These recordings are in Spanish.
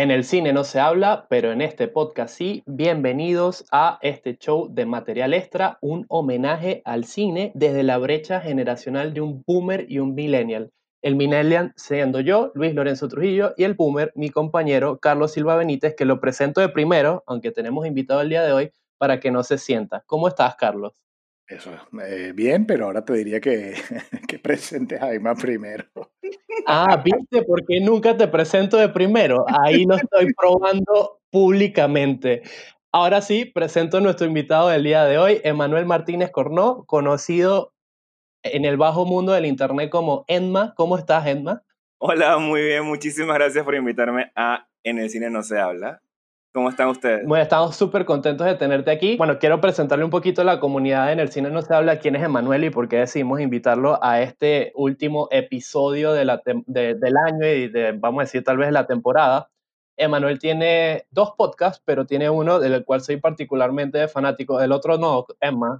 En el cine no se habla, pero en este podcast sí. Bienvenidos a este show de material extra, un homenaje al cine desde la brecha generacional de un boomer y un millennial. El millennial siendo yo, Luis Lorenzo Trujillo, y el boomer, mi compañero Carlos Silva Benítez, que lo presento de primero, aunque tenemos invitado el día de hoy, para que no se sienta. ¿Cómo estás, Carlos? Eso, bien, pero ahora te diría que, que presentes a Emma primero. Ah, ¿viste? ¿Por qué nunca te presento de primero? Ahí lo estoy probando públicamente. Ahora sí, presento a nuestro invitado del día de hoy, Emanuel Martínez Cornó, conocido en el bajo mundo del internet como Enma. ¿Cómo estás, Enma? Hola, muy bien, muchísimas gracias por invitarme a En el cine no se habla. ¿Cómo están ustedes? Bueno, estamos súper contentos de tenerte aquí. Bueno, quiero presentarle un poquito a la comunidad en el cine no se habla quién es Emanuel y por qué decidimos invitarlo a este último episodio del año y vamos a decir, tal vez de la temporada. Emanuel tiene dos podcasts, pero tiene uno del cual soy particularmente fanático. El otro no, Emma.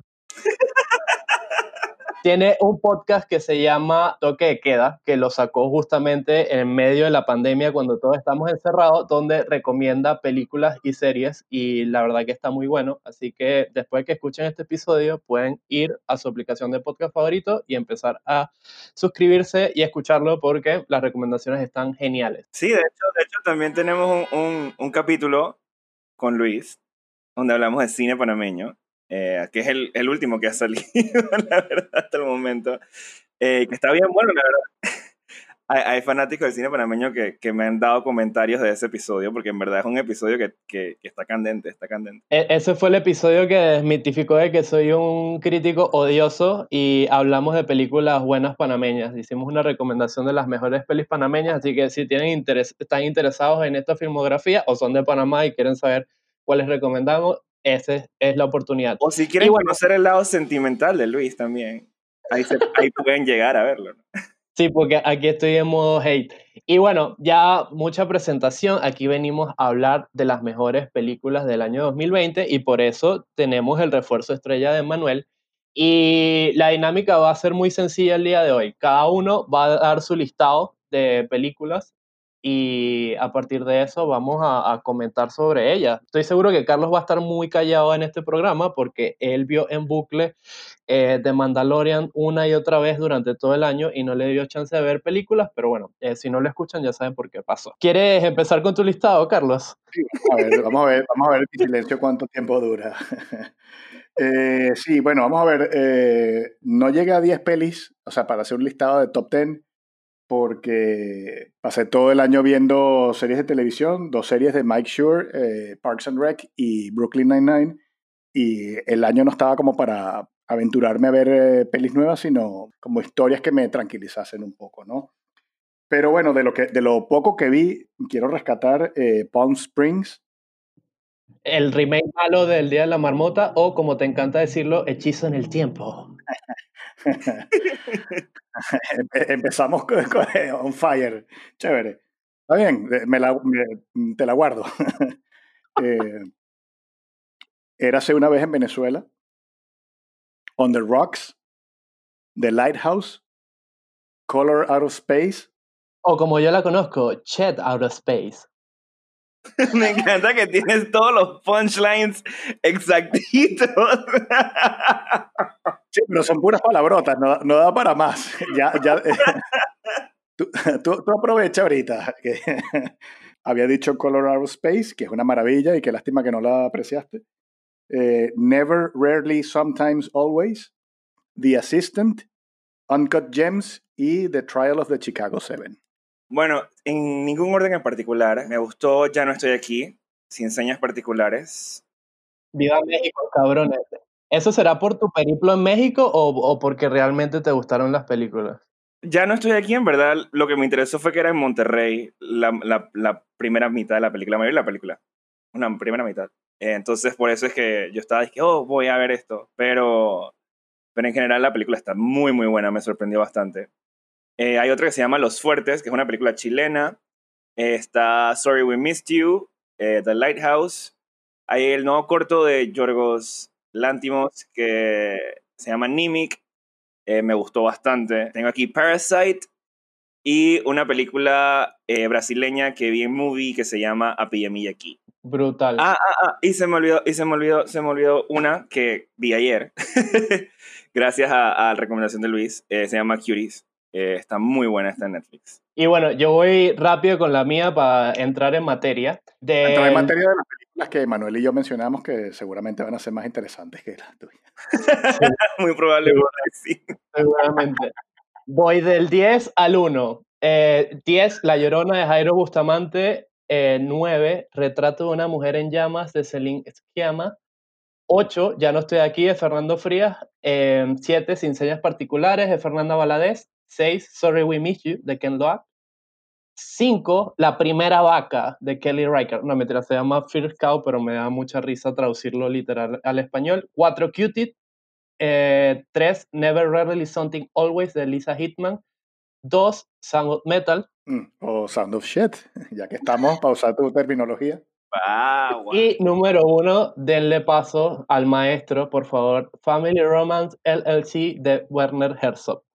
Tiene un podcast que se llama Toque de Queda, que lo sacó justamente en medio de la pandemia cuando todos estamos encerrados, donde recomienda películas y series y la verdad que está muy bueno. Así que después de que escuchen este episodio pueden ir a su aplicación de podcast favorito y empezar a suscribirse y escucharlo porque las recomendaciones están geniales. Sí, de hecho también tenemos un capítulo con Luis, donde hablamos de cine panameño, que es el último que ha salido, la verdad, hasta el momento, que está bien bueno, la verdad. Hay fanáticos del cine panameño que me han dado comentarios de ese episodio, porque en verdad es un episodio que está candente, está candente. Ese fue el episodio que desmitificó de que soy un crítico odioso y hablamos de películas buenas panameñas. Hicimos una recomendación de las mejores pelis panameñas, así que si tienen están interesados en esta filmografía o son de Panamá y quieren saber cuáles recomendamos, esa es la oportunidad. O si Y quieren bueno, conocer el lado sentimental de Luis también, ahí pueden llegar a verlo, ¿no? sí, porque aquí estoy en modo hate. Y bueno, ya mucha presentación. Aquí venimos a hablar de las mejores películas del año 2020 y por eso tenemos el refuerzo estrella de Manuel. Y la dinámica va a ser muy sencilla el día de hoy. Cada uno va a dar su listado de películas y a partir de eso vamos a comentar sobre ellas. Estoy seguro que Carlos va a estar muy callado en este programa porque él vio en bucle de Mandalorian una y otra vez durante todo el año y no le dio chance de ver películas, pero bueno, si no lo escuchan ya saben por qué pasó. ¿Quieres empezar con tu listado, Carlos? Sí, vamos a ver mi silencio cuánto tiempo dura. Sí, bueno, vamos a ver. No llegué a 10 pelis, o sea, para hacer un listado de top 10, porque pasé todo el año viendo series de televisión, dos series de Mike Schur, Parks and Rec y Brooklyn Nine-Nine, y el año no estaba como para aventurarme a ver pelis nuevas, sino como historias que me tranquilizasen un poco, ¿no? Pero bueno, de lo poco que vi, quiero rescatar Palm Springs. El remake malo del Día de la Marmota o, como te encanta decirlo, Hechizo en el Tiempo. Empezamos on fire. Chévere. Está bien, te la guardo. eh, Érase una vez en Venezuela, On the Rocks, The Lighthouse, Color Out of Space. O como yo la conozco, Chet Out of Space. Me encanta que tienes todos los punchlines exactitos. Sí, pero son puras palabrotas, no da para más. Ya, tú aprovecha ahorita que había dicho Color Out of Space, que es una maravilla y qué lástima que no la apreciaste. Never, Rarely, Sometimes, Always, The Assistant, Uncut Gems y The Trial of the Chicago Seven. Bueno, en ningún orden en particular. Me gustó Ya no estoy aquí, sin señas particulares. Viva México, cabrones. ¿Eso será por tu periplo en México o porque realmente te gustaron las películas? Ya no estoy aquí, en verdad, lo que me interesó fue que era en Monterrey la primera mitad de la película, la mayoría de la película, una primera mitad. Entonces, por eso es que yo estaba, dije, oh, voy a ver esto. Pero en general la película está muy, muy buena, me sorprendió bastante. Hay otra que se llama Los Fuertes, que es una película chilena. Está Sorry We Missed You, The Lighthouse. Hay el nuevo corto de Yorgos Lanthimos que se llama Nimic. Me gustó bastante. Tengo aquí Parasite, y una película brasileña que vi en Movie que se llama A Pijamilla Aquí. Brutal. Y se me olvidó una que vi ayer, gracias a la recomendación de Luis, se llama Cuties. Está muy buena, está en Netflix. Y bueno, yo voy rápido con la mía para entrar en materia. Entrar en materia de las películas que Manuel y yo mencionamos, que seguramente van a ser más interesantes que las tuyas. Sí, Muy probablemente sí. seguramente. Voy del 10 al 1. 10, La Llorona de Jairo Bustamante. 9, Retrato de una mujer en llamas de Celine Sciamma. 8, Ya no estoy aquí, de Fernando Frías. 7, Sin señas particulares, de Fernanda Valadez. 6, Sorry We Miss You, de Ken Loach. 5, La primera vaca, de Kelly Reichardt. No, mentira, se llama First Cow, pero me da mucha risa traducirlo literal al español. 4, Cutie. 3, Never Rarely Something Always, de Lisa Hitman. 2, Sound of Metal. O Sound of Shit, ya que estamos, para usar tu terminología. Wow. Y número 1, denle paso al maestro, por favor, Family Romance LLC, de Werner Herzog.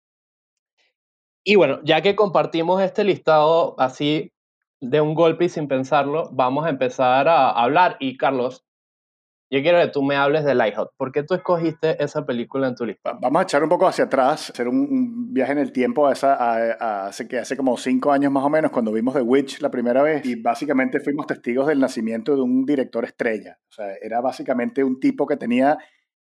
Y bueno, ya que compartimos este listado así de un golpe y sin pensarlo, vamos a empezar a hablar. Y Carlos, yo quiero que tú me hables de Lighthouse. ¿Por qué tú escogiste esa película en tu lista? Vamos a echar un poco hacia atrás, hacer un viaje en el tiempo hace como 5 años más o menos, cuando vimos The Witch la primera vez, y básicamente fuimos testigos del nacimiento de un director estrella. O sea, era básicamente un tipo que tenía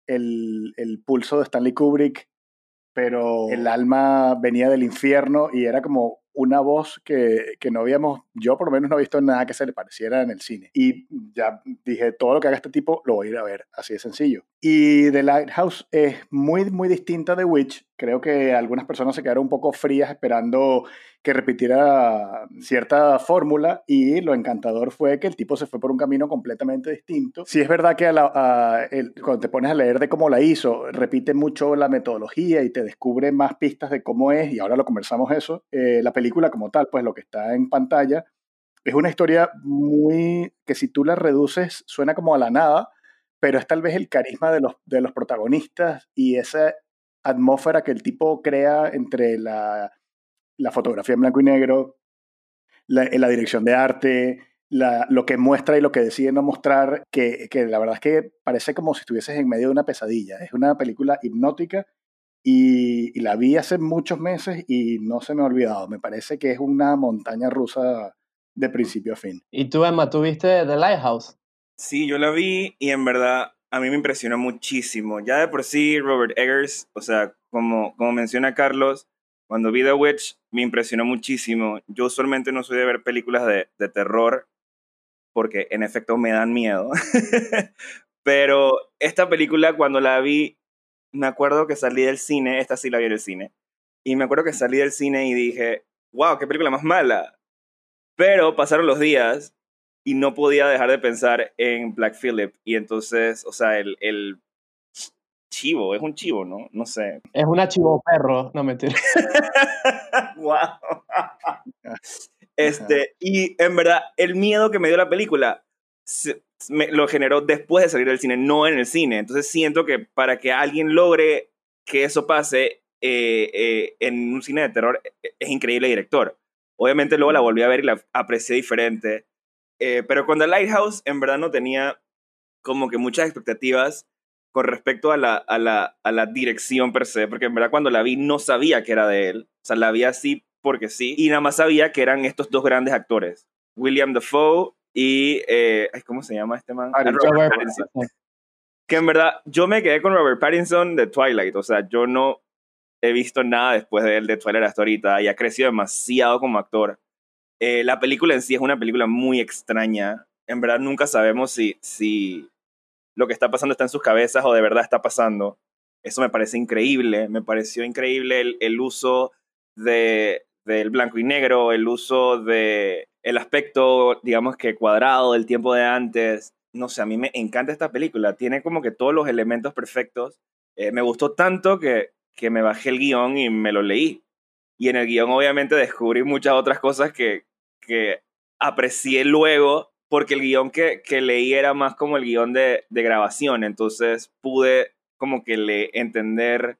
el pulso de Stanley Kubrick, pero el alma venía del infierno y era como una voz que no habíamos, yo por lo menos no he visto nada que se le pareciera en el cine. Y ya dije, todo lo que haga este tipo lo voy a ir a ver, así de sencillo. Y The Lighthouse es muy, muy distinta de Witch. Creo que algunas personas se quedaron un poco frías esperando que repitiera cierta fórmula, y lo encantador fue que el tipo se fue por un camino completamente distinto. Sí es verdad que cuando te pones a leer de cómo la hizo, repite mucho la metodología y te descubre más pistas de cómo es, y ahora lo conversamos eso. La película como tal, pues lo que está en pantalla, es una historia muy que si tú la reduces suena como a la nada, pero es tal vez el carisma de los protagonistas y esa atmósfera que el tipo crea entre la fotografía en blanco y negro, la dirección de arte, lo que muestra y lo que decide no mostrar, que la verdad es que parece como si estuvieses en medio de una pesadilla. Es una película hipnótica y la vi hace muchos meses y no se me ha olvidado. Me parece que es una montaña rusa de principio a fin. Y tú, Emma, ¿tú viste The Lighthouse? Sí, yo la vi y en verdad a mí me impresionó muchísimo. Ya de por sí, Robert Eggers, o sea, como menciona Carlos, cuando vi The Witch me impresionó muchísimo. Yo usualmente no soy de ver películas de terror porque en efecto me dan miedo. Pero esta película cuando la vi, me acuerdo que salí del cine, esta sí la vi en el cine, y me acuerdo que salí del cine y dije, wow, qué película más mala. Pero pasaron los días y no podía dejar de pensar en Black Phillip. Y entonces, o sea, el chivo, es un chivo, ¿no? No sé. Es una chivo perro, no mentira. Wow. Y en verdad, el miedo que me dio la película lo generó después de salir del cine, no en el cine. Entonces siento que para que alguien logre que eso pase en un cine de terror, es increíble el director. Obviamente luego la volví a ver y la aprecié diferente. Pero con The Lighthouse, en verdad no tenía como que muchas expectativas con respecto a la dirección per se, porque en verdad cuando la vi no sabía que era de él. O sea, la vi así porque sí, y nada más sabía que eran estos dos grandes actores, William Dafoe y, ¿cómo se llama este man? Robert Pattinson. Que en verdad yo me quedé con Robert Pattinson de Twilight, o sea, yo no he visto nada después de él de Twilight hasta ahorita y ha crecido demasiado como actor. La película en sí es una película muy extraña. En verdad nunca sabemos si lo que está pasando está en sus cabezas o de verdad está pasando. Eso me parece increíble. Me pareció increíble el uso del blanco y negro, el uso del aspecto, digamos que cuadrado del tiempo de antes. No sé, a mí me encanta esta película. Tiene como que todos los elementos perfectos. Me gustó tanto que me bajé el guión y me lo leí. Y en el guión obviamente descubrí muchas otras cosas que aprecié luego, porque el guión que leí era más como el guión de grabación, entonces pude como que entender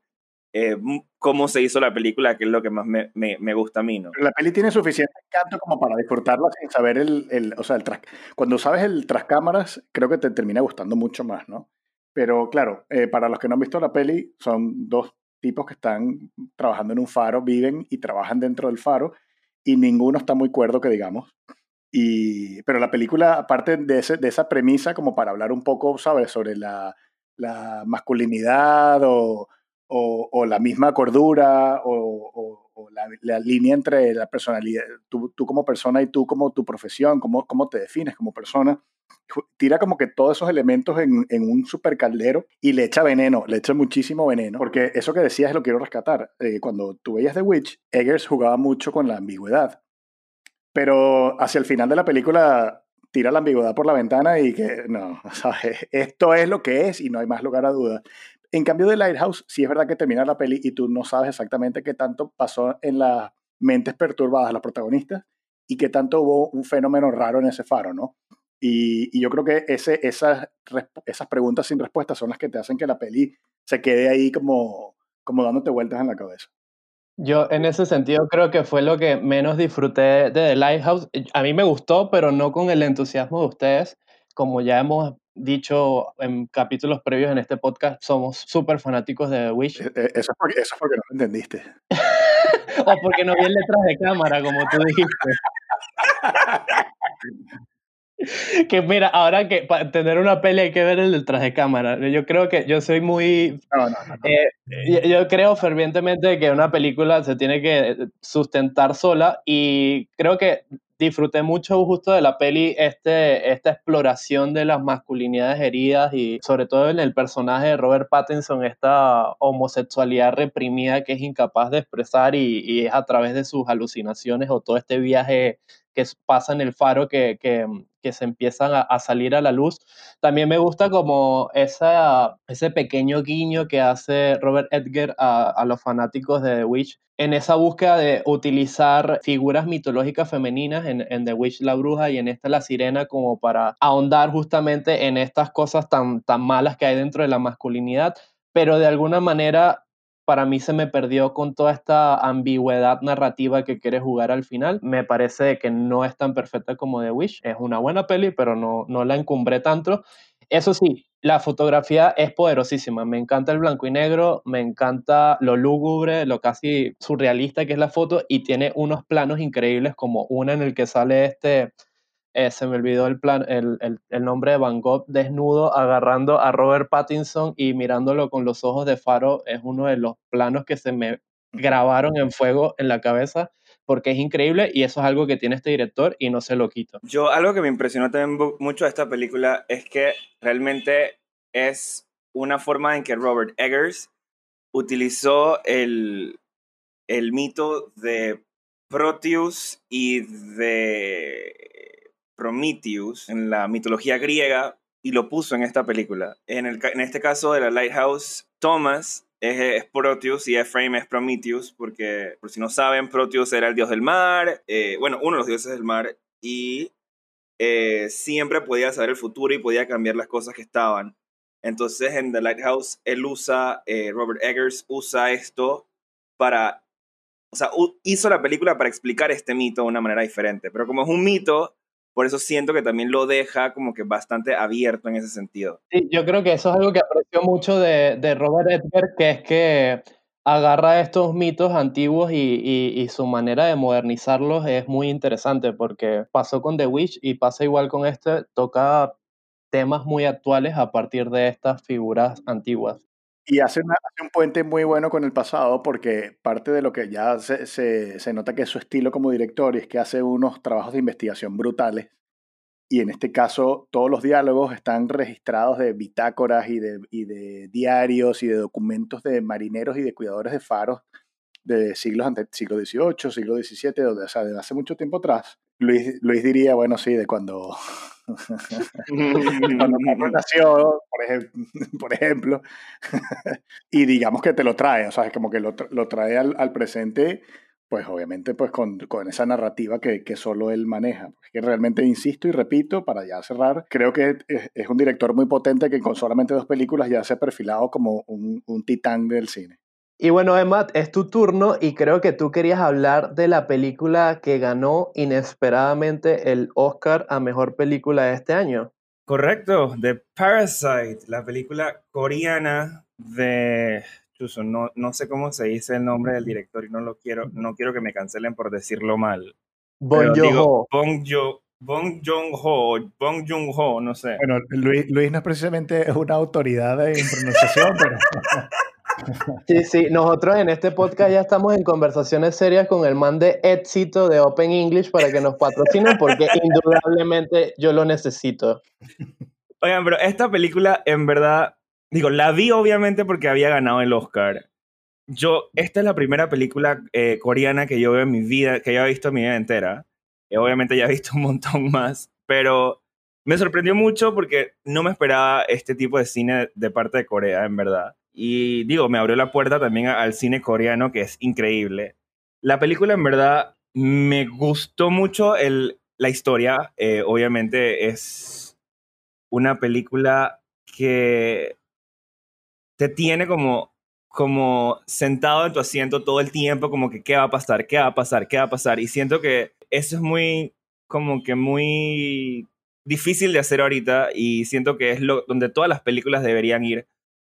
cómo se hizo la película, que es lo que más me gusta a mí, ¿no? Pero la peli tiene suficiente encanto como para disfrutarla sin saber o sea, cuando sabes el tras cámaras, creo que te termina gustando mucho más, ¿no? Pero claro, para los que no han visto la peli, son dos tipos que están trabajando en un faro, viven y trabajan dentro del faro, y ninguno está muy cuerdo, que digamos. Pero la película, aparte de esa premisa, como para hablar un poco, ¿sabes?, sobre la masculinidad o la misma cordura o la línea entre la personalidad, tú como persona y tú como tu profesión, cómo te defines como persona, tira como que todos esos elementos en un super caldero y le echa veneno, le echa muchísimo veneno, porque eso que decías lo quiero rescatar. Cuando tú veías The Witch, Eggers jugaba mucho con la ambigüedad, pero hacia el final de la película tira la ambigüedad por la ventana y que no, ¿sabes? Esto es lo que es y no hay más lugar a dudas. En cambio de Lighthouse, sí es verdad que termina la peli y tú no sabes exactamente qué tanto pasó en las mentes perturbadas de los protagonistas y qué tanto hubo un fenómeno raro en ese faro, ¿no? Y yo creo que esas preguntas sin respuesta son las que te hacen que la peli se quede ahí como dándote vueltas en la cabeza. Yo en ese sentido creo que fue lo que menos disfruté de The Lighthouse. A mí me gustó, pero no con el entusiasmo de ustedes. Como ya hemos dicho en capítulos previos en este podcast, somos súper fanáticos de The Witch. Eso es porque no lo entendiste. O porque no vi el detrás de cámara, como tú dijiste. Que mira, ahora que para tener una peli hay que ver el detrás de cámara. Yo creo que yo soy muy No. yo creo fervientemente que una película se tiene que sustentar sola y creo que disfruté mucho justo de la peli esta exploración de las masculinidades heridas y sobre todo en el personaje de Robert Pattinson, esta homosexualidad reprimida que es incapaz de expresar y es a través de sus alucinaciones o todo este viaje que pasa en el faro que se empiezan a salir a la luz. También me gusta como ese pequeño guiño que hace Robert Edgar a los fanáticos de The Witch en esa búsqueda de utilizar figuras mitológicas femeninas en The Witch la bruja y en esta la sirena como para ahondar justamente en estas cosas tan malas que hay dentro de la masculinidad, pero de alguna manera para mí se me perdió con toda esta ambigüedad narrativa que quiere jugar al final. Me parece que no es tan perfecta como The Witch. Es una buena peli, pero no la encumbré tanto. Eso sí, la fotografía es poderosísima. Me encanta el blanco y negro, me encanta lo lúgubre, lo casi surrealista que es la foto y tiene unos planos increíbles como una en el que sale se me olvidó el nombre de Van Gogh desnudo agarrando a Robert Pattinson y mirándolo con los ojos de faro. Es uno de los planos que se me grabaron en fuego en la cabeza porque es increíble y eso es algo que tiene este director y no se lo quito. Yo, algo que me impresionó también mucho de esta película es que realmente es una forma en que Robert Eggers utilizó el mito de Proteus y de Prometheus en la mitología griega y lo puso en esta película. En este caso de la Lighthouse, Thomas es Proteus y Ephraim es Prometheus, porque por si no saben, Proteus era el dios del mar, bueno, uno de los dioses del mar, y siempre podía saber el futuro y podía cambiar las cosas que estaban. Entonces en The Lighthouse, Robert Eggers usa esto para, o sea, hizo la película para explicar este mito de una manera diferente, pero como es un mito, por eso siento que también lo deja como que bastante abierto en ese sentido. Sí, yo creo que eso es algo que aprecio mucho de Robert Edgar, que es que agarra estos mitos antiguos y su manera de modernizarlos es muy interesante porque pasó con The Witch y pasa igual con toca temas muy actuales a partir de estas figuras antiguas. Y hace un puente muy bueno con el pasado porque parte de lo que ya se nota que es su estilo como director y es que hace unos trabajos de investigación brutales. Y en este caso, todos los diálogos están registrados de bitácoras y de diarios y de documentos de marineros y de cuidadores de faros de siglo XVIII, siglo XVII, o sea, de hace mucho tiempo atrás. Luis diría, bueno, sí, de cuando, de cuando Carlos nació, por ejemplo, y digamos que te lo trae, o sea, es como que lo trae al presente, pues obviamente pues con esa narrativa que solo él maneja. Es que realmente insisto y repito, para ya cerrar, creo que es un director muy potente que con solamente 2 películas ya se ha perfilado como un titán del cine. Y bueno, Emma, es tu turno y creo que tú querías hablar de la película que ganó inesperadamente el Oscar a mejor película de este año. Correcto, The Parasite, la película coreana de... Chuso, no sé cómo se dice el nombre del director y no quiero que me cancelen por decirlo mal. Bong Pero digo, Joon-ho. Bong Joon-ho, no sé. Bueno, Luis no es precisamente una autoridad en pronunciación, pero Sí, sí, nosotros en este podcast ya estamos en conversaciones serias con el man de Éxito de Open English para que nos patrocinen porque indudablemente yo lo necesito. Oigan, pero esta película en verdad, digo, la vi obviamente porque había ganado el Oscar. Esta es la primera película coreana que yo veo en mi vida, que yo he visto en mi vida entera. Obviamente ya he visto un montón más, pero me sorprendió mucho porque no me esperaba este tipo de cine de parte de Corea, en verdad. Y digo, me abrió la puerta también al cine coreano, que es increíble. La película, en verdad, me gustó mucho la historia. Obviamente es una película que te tiene como sentado en tu asiento todo el tiempo, como que qué va a pasar, qué va a pasar, qué va a pasar. Y siento que eso es como que muy difícil de hacer ahorita y siento que es donde todas las películas deberían ir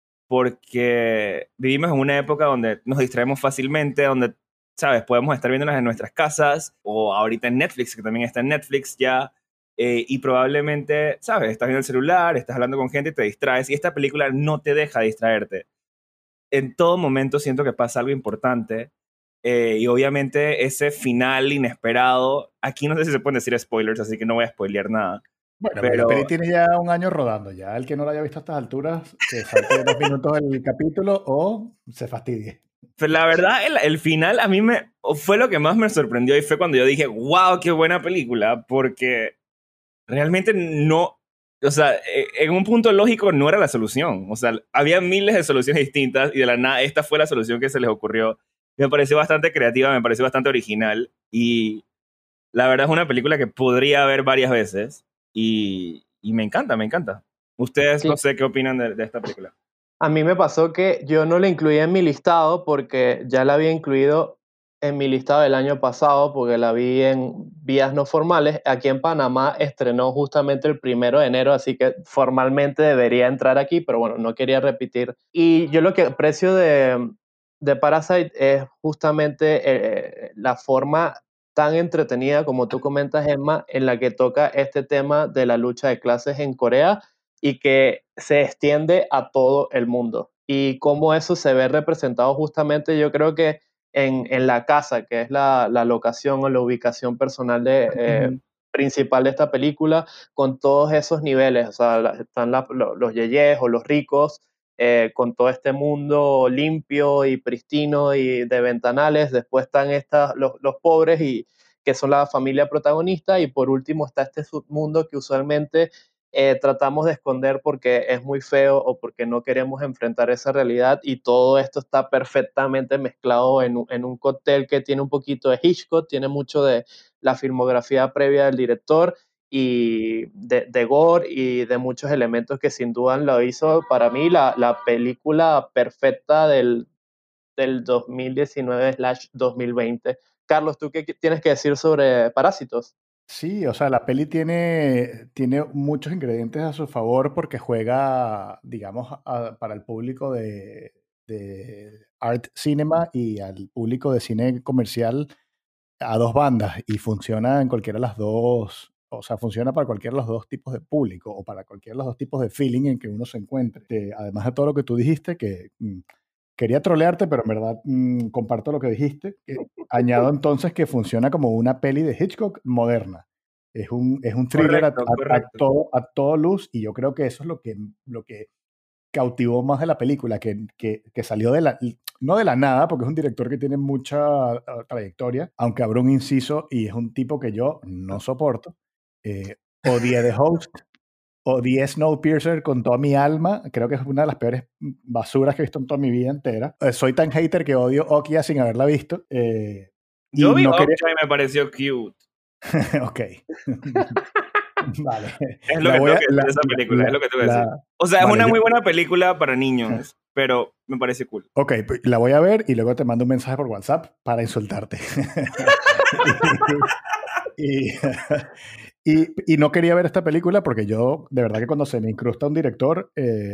porque vivimos en una época donde nos distraemos fácilmente, donde, ¿sabes? Podemos estar viéndolas en nuestras casas o ahorita en Netflix, que también está en Netflix ya. Y probablemente, ¿sabes? Estás viendo el celular, estás hablando con gente y te distraes. Y esta película no te deja distraerte. En todo momento siento que pasa algo importante. Y obviamente ese final inesperado, aquí no sé si se pueden decir spoilers, así que no voy a spoilear nada. bueno, pero la Pero peli tiene ya un año rodando. Ya el que no la haya visto a estas alturas, que salte 2 minutos del capítulo o se fastidie. la verdad, el final a mí fue lo que más me sorprendió y fue cuando yo dije, wow, qué buena película, porque realmente no, o sea, en un punto lógico no era la solución. O sea, había miles de soluciones distintas y de la nada esta fue la solución que se les ocurrió. Me pareció bastante creativa, me pareció bastante original y la verdad es una película que podría ver varias veces y me encanta, me encanta. Ustedes Sí. no sé qué opinan de esta película. A mí me pasó que yo no la incluí en mi listado porque ya la había incluido en mi listado del año pasado porque la vi en vías no formales. Aquí en Panamá estrenó justamente el 1 de enero, así que formalmente debería entrar aquí, pero bueno, no quería repetir. Y yo lo que aprecio de Parasite es justamente la forma tan entretenida, como tú comentas, Emma, en la que toca este tema de la lucha de clases en Corea y que se extiende a todo el mundo. Y cómo eso se ve representado justamente, yo creo que en la casa, que es la locación o la ubicación personal Ujú. principal de esta película, con todos esos niveles. O sea, están los yeyes o los ricos, con todo este mundo limpio y pristino y de ventanales. Después están los pobres y que son la familia protagonista. Y por último está este submundo que usualmente tratamos de esconder porque es muy feo o porque no queremos enfrentar esa realidad, y todo esto está perfectamente mezclado en un cóctel que tiene un poquito de Hitchcock, tiene mucho de la filmografía previa del director y de gore y de muchos elementos que sin duda lo hizo para mí la película perfecta del 2019/2020. Carlos, ¿tú qué tienes que decir sobre Parásitos? Sí, o sea, la peli tiene muchos ingredientes a su favor porque juega, digamos, para el público de art cinema y al público de cine comercial a dos bandas y funciona en cualquiera de las dos, o sea, funciona para cualquiera de los dos tipos de público o para cualquiera de los dos tipos de feeling en que uno se encuentre. Además de todo lo que tú dijiste, que quería trolearte, pero en verdad comparto lo que dijiste. Añado entonces que funciona como una peli de Hitchcock moderna. Es un thriller Correcto, correcto. a todo luz y yo creo que eso es lo que cautivó más de la película, que salió no de la nada, porque es un director que tiene mucha trayectoria, aunque abro un inciso y es un tipo que yo no soporto. Odié The Host, odié Snowpiercer con toda mi alma, creo que es una de las peores basuras que he visto en toda mi vida entera. Soy tan hater que odio Okja sin haberla visto. Yo Y vi no quería... Okja y me pareció cute. Ok. Vale. Es lo La que voy tengo a... que decir de esa película, es lo que tengo que decir. la- O sea, es Vale, una muy buena película para niños, pero me parece cool. Ok, la voy a ver y luego te mando un mensaje por WhatsApp para insultarte. y, y no quería ver esta película porque yo, de verdad que cuando se me incrusta un director,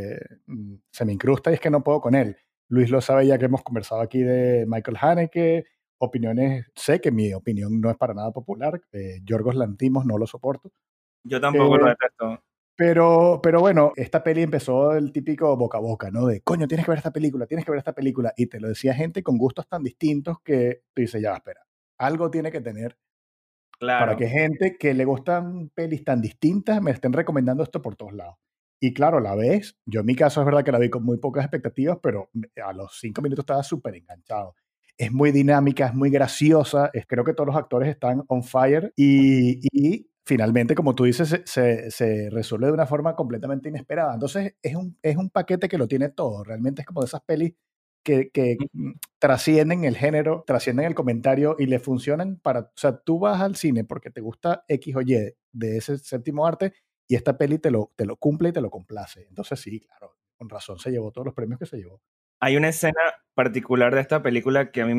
se me incrusta y es que no puedo con él. Luis lo sabe ya que hemos conversado aquí de Michael Haneke, opiniones, sé que mi opinión no es para nada popular, Yorgos Lanthimos no lo soporto. Yo tampoco lo Eh, detesto. pero bueno, esta peli empezó el típico boca a boca, ¿no? De, coño, tienes que ver esta película, tienes que ver esta película. Y te lo decía gente con gustos tan distintos que tú dices, ya, espera, algo tiene que tener para Claro. que gente que le gustan pelis tan distintas me estén recomendando esto por todos lados. Y claro, la ves, yo en mi caso es verdad que la vi con muy pocas expectativas, pero a los 5 minutos estaba súper enganchado. Es muy dinámica, es muy graciosa, creo que todos los actores están on fire y finalmente, como tú dices, se resuelve de una forma completamente inesperada. Entonces es un paquete que lo tiene todo, realmente es como de esas pelis que trascienden el género, trascienden el comentario y le funcionan para, o sea, tú vas al cine porque te gusta X o Y de ese séptimo arte y esta peli te lo cumple y te lo complace. Entonces sí, claro, con razón se llevó todos los premios que se llevó. Hay una escena particular de esta película que a mí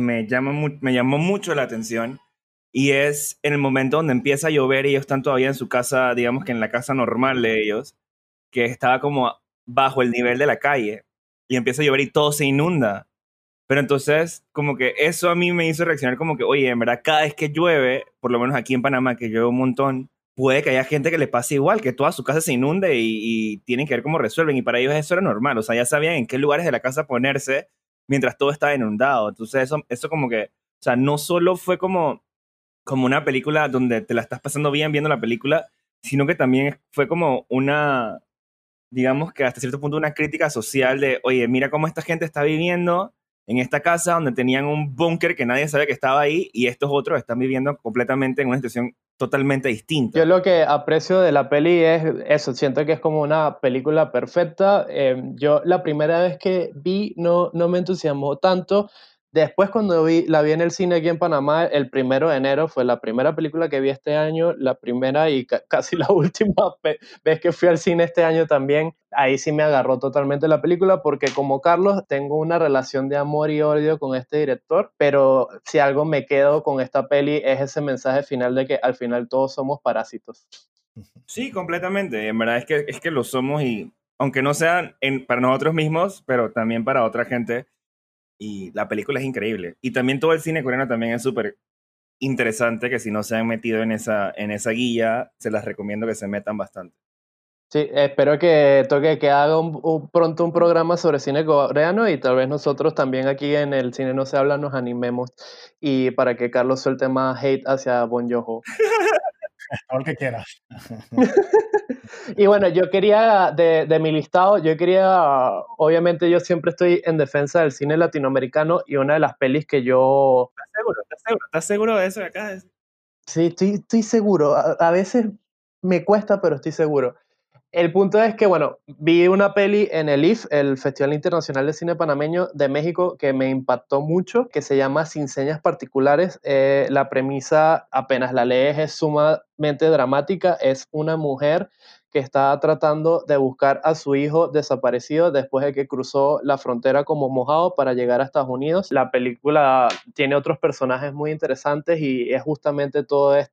me llamó mucho la atención y es en el momento donde empieza a llover y ellos están todavía en su casa, digamos que en la casa normal de ellos, que estaba como bajo el nivel de la calle y empieza a llover y todo se inunda. Pero entonces, como que eso a mí me hizo reaccionar como que, oye, en verdad, cada vez que llueve, por lo menos aquí en Panamá, que llueve un montón, puede que haya gente que le pase igual, que toda su casa se inunde y tienen que ver cómo resuelven. Y para ellos eso era normal, o sea, ya sabían en qué lugares de la casa ponerse mientras todo estaba inundado. Entonces, eso como que, o sea, no solo fue como una película donde te la estás pasando bien viendo la película, sino que también fue como una, digamos que hasta cierto punto una crítica social de, oye, mira cómo esta gente está viviendo en esta casa donde tenían un búnker que nadie sabía que estaba ahí y estos otros están viviendo completamente en una situación totalmente Yo distinta. lo que aprecio de la peli es eso, siento que es como una película perfecta. Yo la primera vez que vi no me entusiasmó tanto. Después cuando la vi en el cine aquí en Panamá, el 1 de enero, fue la primera película que vi este año, la primera y casi la última vez que fui al cine este año también. Ahí sí me agarró totalmente la película porque como Carlos tengo una relación de amor y odio con este director, pero si algo me quedo con esta peli es ese mensaje final de que al final todos somos parásitos. Sí, completamente. En verdad es que lo somos y aunque no sean para nosotros mismos, pero también para otra gente. Y la película es increíble. Y también todo el cine coreano también es súper interesante, que si no se han metido en esa guía, se las recomiendo que se metan bastante. Sí, espero que toque que haga pronto un programa sobre cine coreano y tal vez nosotros también aquí en el Cine No Se Habla nos animemos y para que Carlos suelte más hate hacia Bon Joon-ho. Todo el que quieras. Y bueno, yo quería, de mi listado, yo quería, obviamente yo siempre estoy en defensa del cine latinoamericano y una de las pelis que yo, ¿Estás seguro? ¿Estás seguro? ¿Estás seguro de eso que acabas de decir? sí, estoy seguro, a veces me cuesta, pero estoy seguro. El punto es que, bueno, vi una peli en el IF, el Festival Internacional de Cine Panameño de México, que me impactó mucho, que se llama Sin Señas Particulares. La premisa, apenas la lees, es sumamente dramática. Es una mujer que está tratando de buscar a su hijo desaparecido después de que cruzó la frontera como mojado para llegar a Estados Unidos. La película tiene otros personajes muy interesantes y es justamente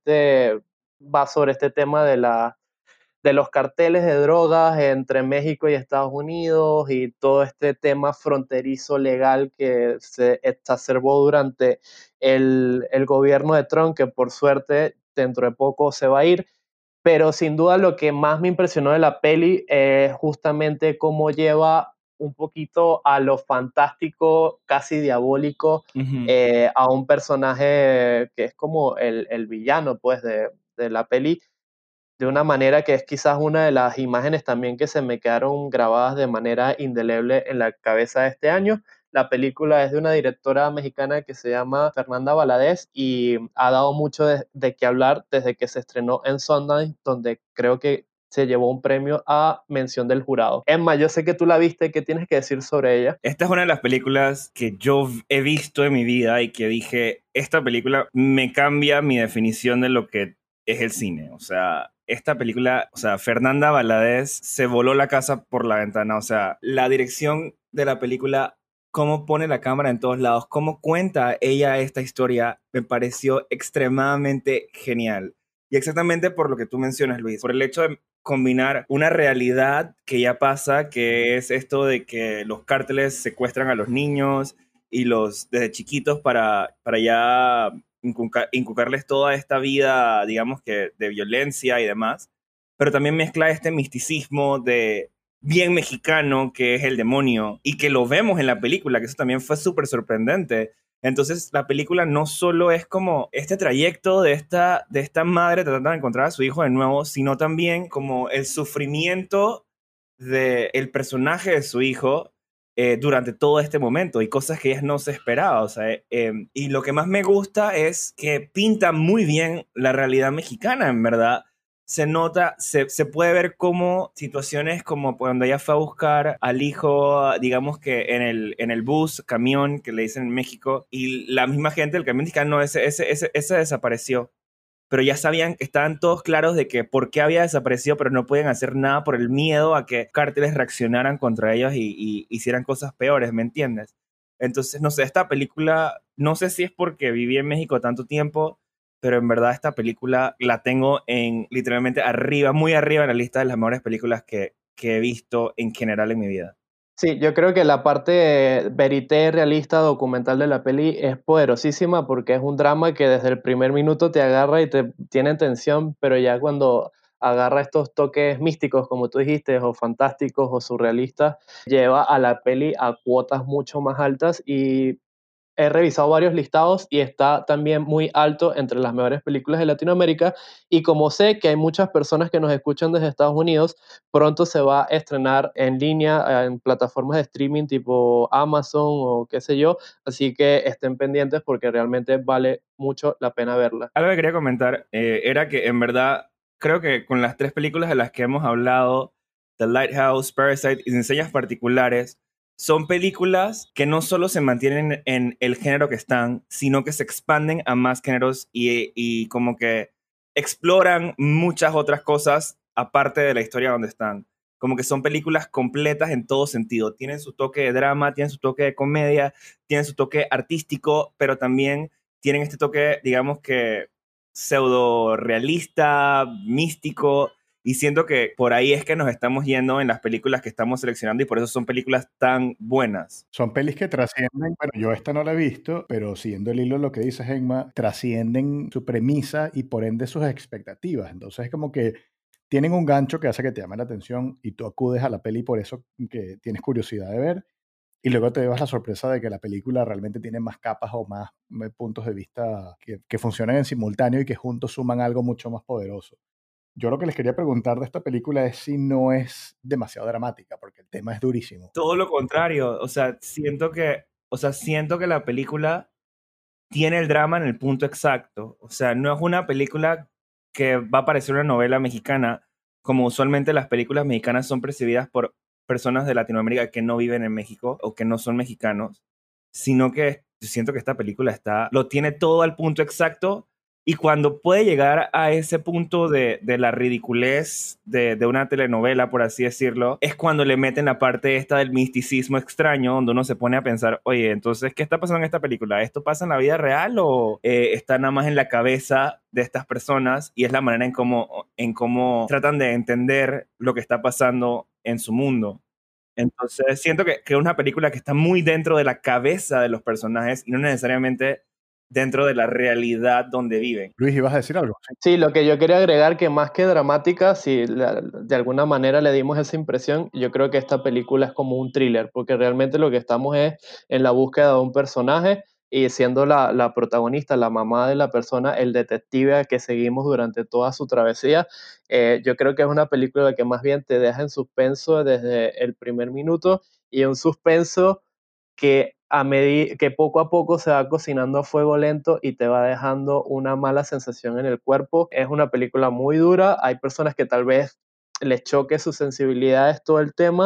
va sobre este tema de los carteles de drogas entre México y Estados Unidos y todo este tema fronterizo legal que se exacerbó durante el gobierno de Trump, que por suerte dentro de poco se va a ir. Pero sin duda lo que más me impresionó de la peli es justamente cómo lleva un poquito a lo fantástico, casi diabólico, Ujú. a un personaje que es como el villano pues, de la peli, de una manera que es quizás una de las imágenes también que se me quedaron grabadas de manera indeleble en la cabeza de este año. La película es de una directora mexicana que se llama Fernanda Valadez y ha dado mucho de qué hablar desde que se estrenó en Sundance, donde creo que se llevó un premio a mención del jurado. Emma, yo sé que tú la viste, ¿qué tienes que decir sobre ella? Esta es una de las películas que yo he visto en mi vida y que dije, esta película me cambia mi definición de lo que es el cine. O sea, esta película, o sea, Fernanda Valadez se voló la casa por la ventana. O sea, la dirección de la película, cómo pone la cámara en todos lados, cómo cuenta ella esta historia, me pareció extremadamente genial. Y exactamente por lo que tú mencionas, Luis, por el hecho de combinar una realidad que ya pasa, que es esto de que los cárteles secuestran a los niños y los desde chiquitos para ya inculcarles toda esta vida, digamos que de violencia y demás, pero también mezcla este misticismo de bien mexicano que es el demonio y que lo vemos en la película, que eso también fue súper sorprendente. Entonces la película no solo es como este trayecto de esta madre tratando de encontrar a su hijo de nuevo, sino también como el sufrimiento del personaje de su hijo durante todo este momento y cosas que ella no se esperaba. O sea, y lo que más me gusta es que pinta muy bien la realidad mexicana, en verdad. Se nota, se puede ver como situaciones como cuando ella fue a buscar al hijo, digamos que en el bus, camión, que le dicen en México, y la misma gente del camión dice, no, ese desapareció, pero ya sabían que estaban todos claros de que por qué había desaparecido, pero no podían hacer nada por el miedo a que cárteles reaccionaran contra ellos y hicieran cosas peores, ¿me entiendes? Entonces, no sé, esta película, no sé si es porque viví en México tanto tiempo, pero en verdad esta película la tengo en literalmente arriba, muy arriba en la lista de las mejores películas que he visto en general en mi vida. Sí, yo creo que la parte verité, realista, documental de la peli es poderosísima porque es un drama que desde el primer minuto te agarra y te tiene en tensión, pero ya cuando agarra estos toques místicos, como tú dijiste, o fantásticos o surrealistas, lleva a la peli a cuotas mucho más altas y he revisado varios listados y está también muy alto entre las mejores películas de Latinoamérica. Y como sé que hay muchas personas que nos escuchan desde Estados Unidos, pronto se va a estrenar en línea en plataformas de streaming tipo Amazon o qué sé yo. Así que estén pendientes porque realmente vale mucho la pena verla. Algo que quería comentar era que en verdad creo que con las tres películas de las que hemos hablado, The Lighthouse, Parasite y Enseñas Particulares, son películas que no solo se mantienen en el género que están, sino que se expanden a más géneros y como que exploran muchas otras cosas aparte de la historia donde están. Como que son películas completas en todo sentido. Tienen su toque de drama, tienen su toque de comedia, tienen su toque artístico, pero también tienen este toque, digamos que pseudo realista, místico, y siento que por ahí es que nos estamos yendo en las películas que estamos seleccionando y por eso son películas tan buenas. Son pelis que trascienden, bueno, yo esta no la he visto, pero siguiendo el hilo de lo que dice Gemma, trascienden su premisa y por ende sus expectativas. Entonces es como que tienen un gancho que hace que te llame la atención y tú acudes a la peli por eso que tienes curiosidad de ver y luego te llevas la sorpresa de que la película realmente tiene más capas o más puntos de vista que funcionan en simultáneo y que juntos suman algo mucho más poderoso. Yo lo que les quería preguntar de esta película es si no es demasiado dramática, porque el tema es durísimo. Todo lo contrario, o sea, siento que la película tiene el drama en el punto exacto. O sea, no es una película que va a parecer una novela mexicana, como usualmente las películas mexicanas son percibidas por personas de Latinoamérica que no viven en México o que no son mexicanos, sino que yo siento que esta película lo tiene todo al punto exacto y cuando puede llegar a ese punto de la ridiculez de una telenovela, por así decirlo, es cuando le meten la parte esta del misticismo extraño, donde uno se pone a pensar, oye, entonces, ¿qué está pasando en esta película? ¿Esto pasa en la vida real o está nada más en la cabeza de estas personas? Y es la manera en cómo tratan de entender lo que está pasando en su mundo. Entonces, siento que es una película que está muy dentro de la cabeza de los personajes y no necesariamente dentro de la realidad donde viven. Luis, ¿ibas a decir algo? Sí. Sí, lo que yo quería agregar que más que dramática, si de alguna manera le dimos esa impresión, yo creo que esta película es como un thriller, porque realmente lo que estamos es en la búsqueda de un personaje y siendo la protagonista, la mamá de la persona, el detective que seguimos durante toda su travesía, yo creo que es una película que más bien te deja en suspenso desde el primer minuto y un suspenso que que poco a poco se va cocinando a fuego lento y te va dejando una mala sensación en el cuerpo. Es una película muy dura, hay personas que tal vez les choque sus sensibilidades todo el tema,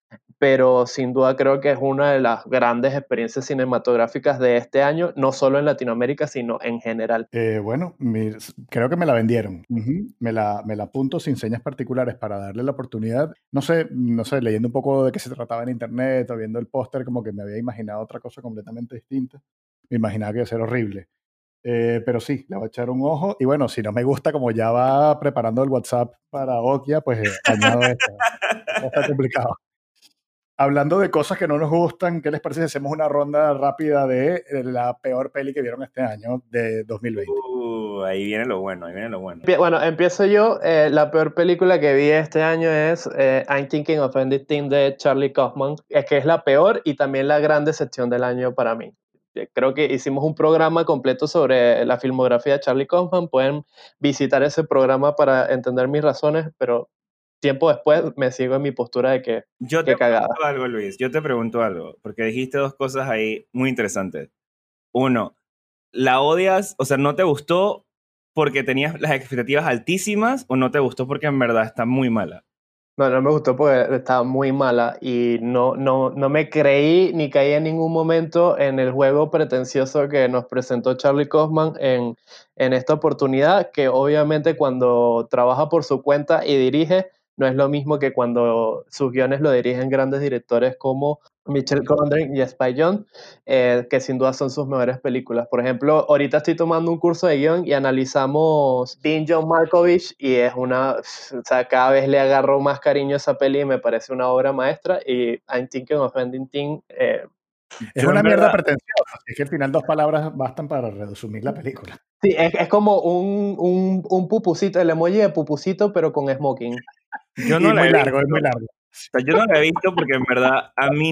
pero sin duda creo que es una de las grandes experiencias cinematográficas de este año, no solo en Latinoamérica, sino en general. Bueno, creo que me la vendieron. Me la apunto sin señas particulares para darle la oportunidad. No sé, leyendo un poco de qué se trataba en internet o viendo el póster, como que me había imaginado otra cosa completamente distinta. Me imaginaba que iba a ser horrible. Pero sí, le voy a echar un ojo. Y bueno, si no me gusta, como ya va preparando el WhatsApp para Okia, pues añado esto. Está complicado. Hablando de cosas que no nos gustan, ¿qué les parece si hacemos una ronda rápida de la peor peli que vieron este año de 2020? Ahí viene lo bueno, ahí viene lo bueno. Bueno, empiezo yo. La peor película que vi este año es I'm Thinking of Ending Things de Charlie Kaufman, que es la peor y también la gran decepción del año para mí. Creo que hicimos un programa completo sobre la filmografía de Charlie Kaufman. Pueden visitar ese programa para entender mis razones, pero tiempo después me sigo en mi postura de que Yo te cagada. pregunto algo, Luis, yo te pregunto algo, porque dijiste dos cosas ahí muy interesantes. Uno, ¿la odias? O sea, ¿no te gustó porque tenías las expectativas altísimas o no te gustó porque en verdad está muy mala? No me gustó porque estaba muy mala y no me creí ni caí en ningún momento en el juego pretencioso que nos presentó Charlie Kaufman en esta oportunidad, que obviamente cuando trabaja por su cuenta y dirige, no es lo mismo que cuando sus guiones lo dirigen grandes directores como Michel Gondry y Spike Jonze, que sin duda son sus mejores películas. Por ejemplo, ahorita estoy tomando un curso de guión y analizamos Dean John Malkovich y es o sea, cada vez le agarro más cariño a esa peli y me parece una obra maestra, y I'm Thinking of Ending Things, Es Yo una en mierda verdad, pretenciosa. Es que al final 2 palabras bastan para resumir la película. sí, es como un pupusito, el emoji de pupusito, pero con smoking. yo Y no la muy he largo, es visto. muy largo. O sea, yo no la he visto porque en verdad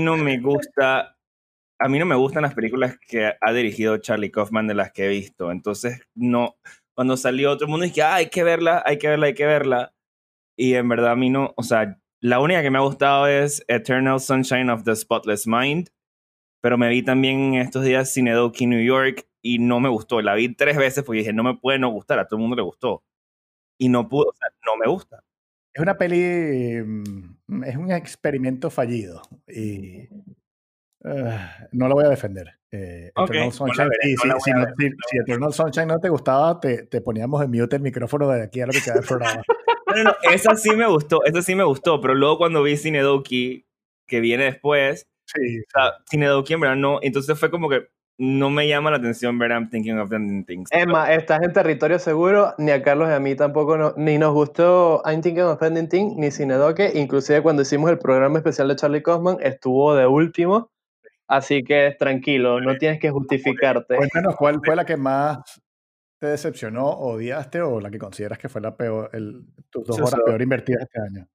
a mí no me gustan las películas que ha dirigido Charlie Kaufman de las que he visto. Entonces, no, cuando salió todo el mundo dije, hay que verla, hay que verla, hay que verla. Y en verdad a mí no, o sea, la única que me ha gustado es Eternal Sunshine of the Spotless Mind, pero me vi también en estos días Cinedoki New York y no me gustó. La vi 3 veces porque dije, no me puede no gustar, a todo el mundo le gustó. Y no pudo, o sea, no me gusta. Es una peli, es un experimento fallido. Y no lo voy a defender. Ok, Eternal no la Sunshine, veré, sí, no sí, la voy a ver. si Eternal Sunshine no te gustaba, te poníamos en mute el micrófono de aquí a lo que queda del programa. No, esa sí me gustó, pero luego cuando vi Cinedoki, que viene después, Sí, o sí. sea, Cinedoki en verdad no, entonces fue como que no me llama la atención ver I'm Thinking of Ending Things. Emma, estás en territorio seguro, ni a Carlos y a mí tampoco, ni nos gustó I'm Thinking of Ending Things, ni Cinedoque, inclusive cuando hicimos el programa especial de Charlie Kaufman, estuvo de último, así que tranquilo, no tienes que justificarte. Cuéntanos cuál fue la que más te decepcionó, odiaste o la que consideras que fue la peor, tus 2 horas peor invertidas este año.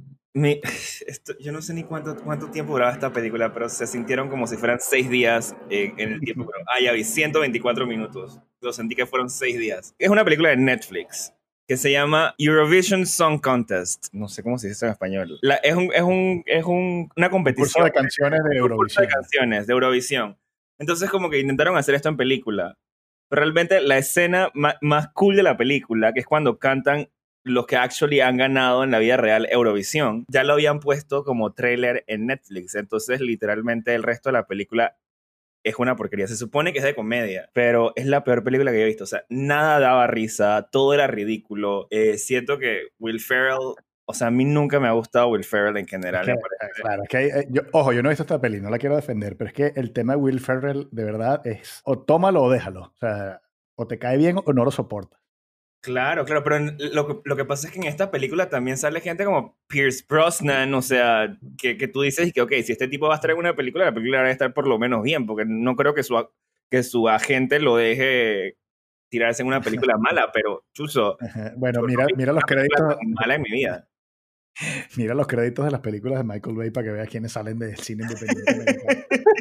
Yo no sé ni cuánto tiempo duraba esta película, pero se sintieron como si fueran 6 días en el tiempo. Pero, ya vi, 124 minutos. Lo sentí que fueron 6 días. Es una película de Netflix que se llama Eurovision Song Contest. No sé cómo se dice en español. Una Concurso competición. de canciones de Un concurso de Eurovisión. canciones de Eurovisión. Entonces como que intentaron hacer esto en película. Pero realmente la escena más cool de la película, que es cuando cantan los que actually han ganado en la vida real Eurovisión, ya lo habían puesto como tráiler en Netflix. Entonces, literalmente, el resto de la película es una porquería. Se supone que es de comedia, pero es la peor película que he visto. O sea, nada daba risa, todo era ridículo. Siento que Will Ferrell, o sea, a mí nunca me ha gustado Will Ferrell en general. Es que, claro, es que yo no he visto esta peli, no la quiero defender, pero es que el tema de Will Ferrell de verdad es o tómalo o déjalo. O sea, o te cae bien o no lo soportas. Claro, pero lo que pasa es que en esta película también sale gente como Pierce Brosnan, o sea, que tú dices que, ok, si este tipo va a estar en una película, la película debe estar por lo menos bien, porque no creo que su agente lo deje tirarse en una película mala, pero chuzo, Bueno, yo no he mira visto los una película créditos, tan mala en mi vida. mira los créditos de las películas de Michael Bay para que veas quiénes salen del cine independiente americano.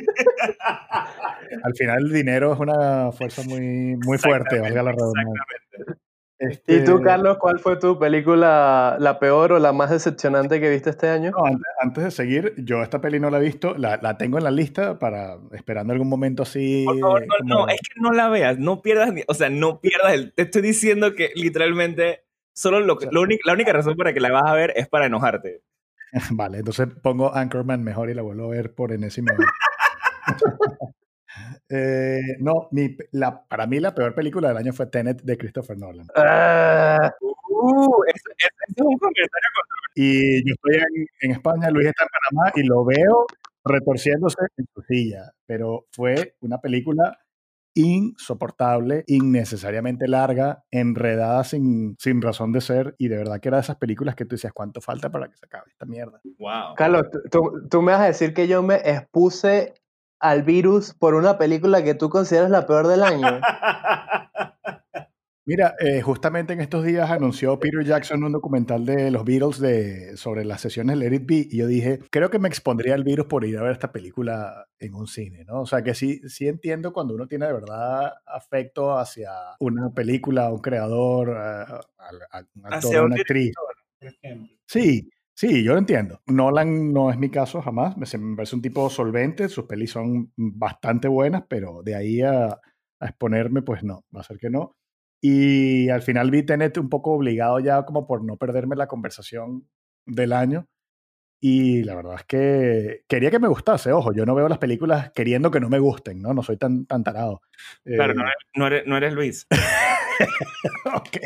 Al final el dinero es una fuerza muy fuerte, valga la redundancia. ¿Y tú, Este, Carlos, cuál fue tu película, la peor o la más decepcionante que viste este año? no, antes de seguir, yo esta peli no la he visto, la tengo en la lista para esperando algún momento así Por favor, no, como... es que no la veas, no pierdas, o sea, no pierdas te estoy diciendo que literalmente solo o sea, la única razón para que la vas a ver es para enojarte. Vale, entonces pongo Anchorman mejor y la vuelvo a ver por enésima vez. No, para mí la peor película del año fue Tenet de Christopher Nolan. Ese es un comentario. Y yo estoy en España, Luis está en Panamá y lo veo retorciéndose en su silla. Pero fue una película insoportable, innecesariamente larga, enredada sin razón de ser, y de verdad que era de esas películas que tú decías, ¿cuánto falta para que se acabe esta mierda? Wow. Carlos, tú me vas a decir que yo me expuse al virus por una película que tú consideras la peor del año. Mira, justamente en estos días anunció Peter Jackson un documental de los Beatles sobre las sesiones de Let It Be, y yo dije, creo que me expondría al virus por ir a ver esta película en un cine, ¿no? O sea, que sí entiendo cuando uno tiene de verdad afecto hacia una película, un creador, a un actor, a una actriz. Por ejemplo. Sí, yo lo entiendo. Nolan no es mi caso jamás, me parece un tipo solvente, sus pelis son bastante buenas, pero de ahí a exponerme, pues no, va a ser que no. Y al final vi Tenet un poco obligado ya como por no perderme la conversación del año. Y la verdad es que quería que me gustase. Ojo, yo no veo las películas queriendo que no me gusten, ¿no? No soy tan tarado. Claro, no eres Luis. Ok.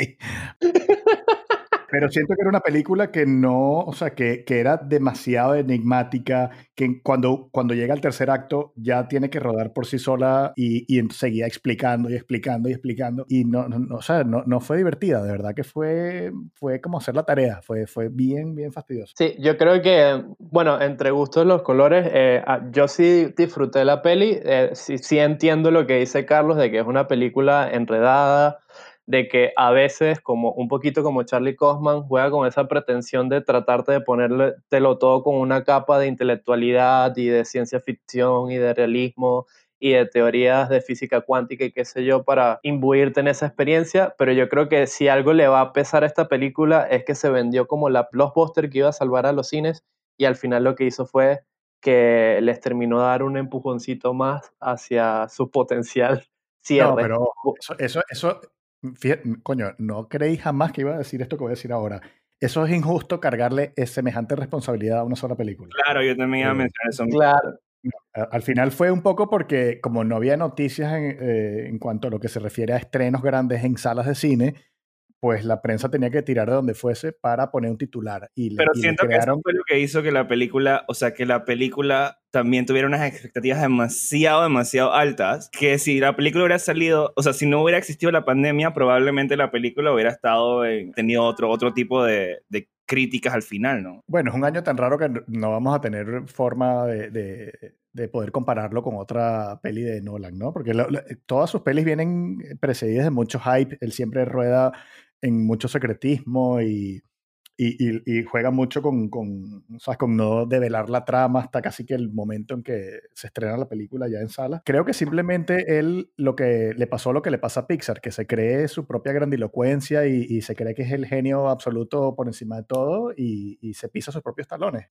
Pero siento que era una película que no, o sea, que era demasiado enigmática, que cuando llega al tercer acto ya tiene que rodar por sí sola y seguía explicando y explicando y explicando. Y no, o sea, no fue divertida, de verdad que fue como hacer la tarea, fue bien fastidioso. Sí, yo creo que, bueno, entre gustos los colores, yo sí disfruté la peli, sí entiendo lo que dice Carlos de que es una película enredada, de que a veces, como un poquito como Charlie Kaufman, juega con esa pretensión de tratarte de ponértelo todo con una capa de intelectualidad y de ciencia ficción y de realismo y de teorías de física cuántica y qué sé yo, para imbuirte en esa experiencia, pero yo creo que si algo le va a pesar a esta película es que se vendió como la blockbuster que iba a salvar a los cines, y al final lo que hizo fue que les terminó de dar un empujoncito más hacia su potencial cierre. No, pero eso coño, no creí jamás que iba a decir esto que voy a decir ahora. Eso es injusto, cargarle semejante responsabilidad a una sola película. Claro, yo también iba a mencionar eso. Claro. Al final fue un poco porque como no había noticias en cuanto a lo que se refiere a estrenos grandes en salas de cine, pues la prensa tenía que tirar de donde fuese para poner un titular. Pero siento que eso fue lo que hizo que la película, o sea, que la película también tuviera unas expectativas demasiado altas, que si la película hubiera salido, o sea, si no hubiera existido la pandemia, probablemente la película hubiera tenido otro tipo de críticas al final, ¿no? Bueno, es un año tan raro que no vamos a tener forma de poder compararlo con otra peli de Nolan, ¿no? Porque todas sus pelis vienen precedidas de mucho hype. Él siempre rueda en mucho secretismo y juega mucho ¿sabes? Con no develar la trama hasta casi que el momento en que se estrena la película ya en sala. Creo que simplemente él lo que le pasa a Pixar, que se cree su propia grandilocuencia y se cree que es el genio absoluto por encima de todo y se pisa sus propios talones.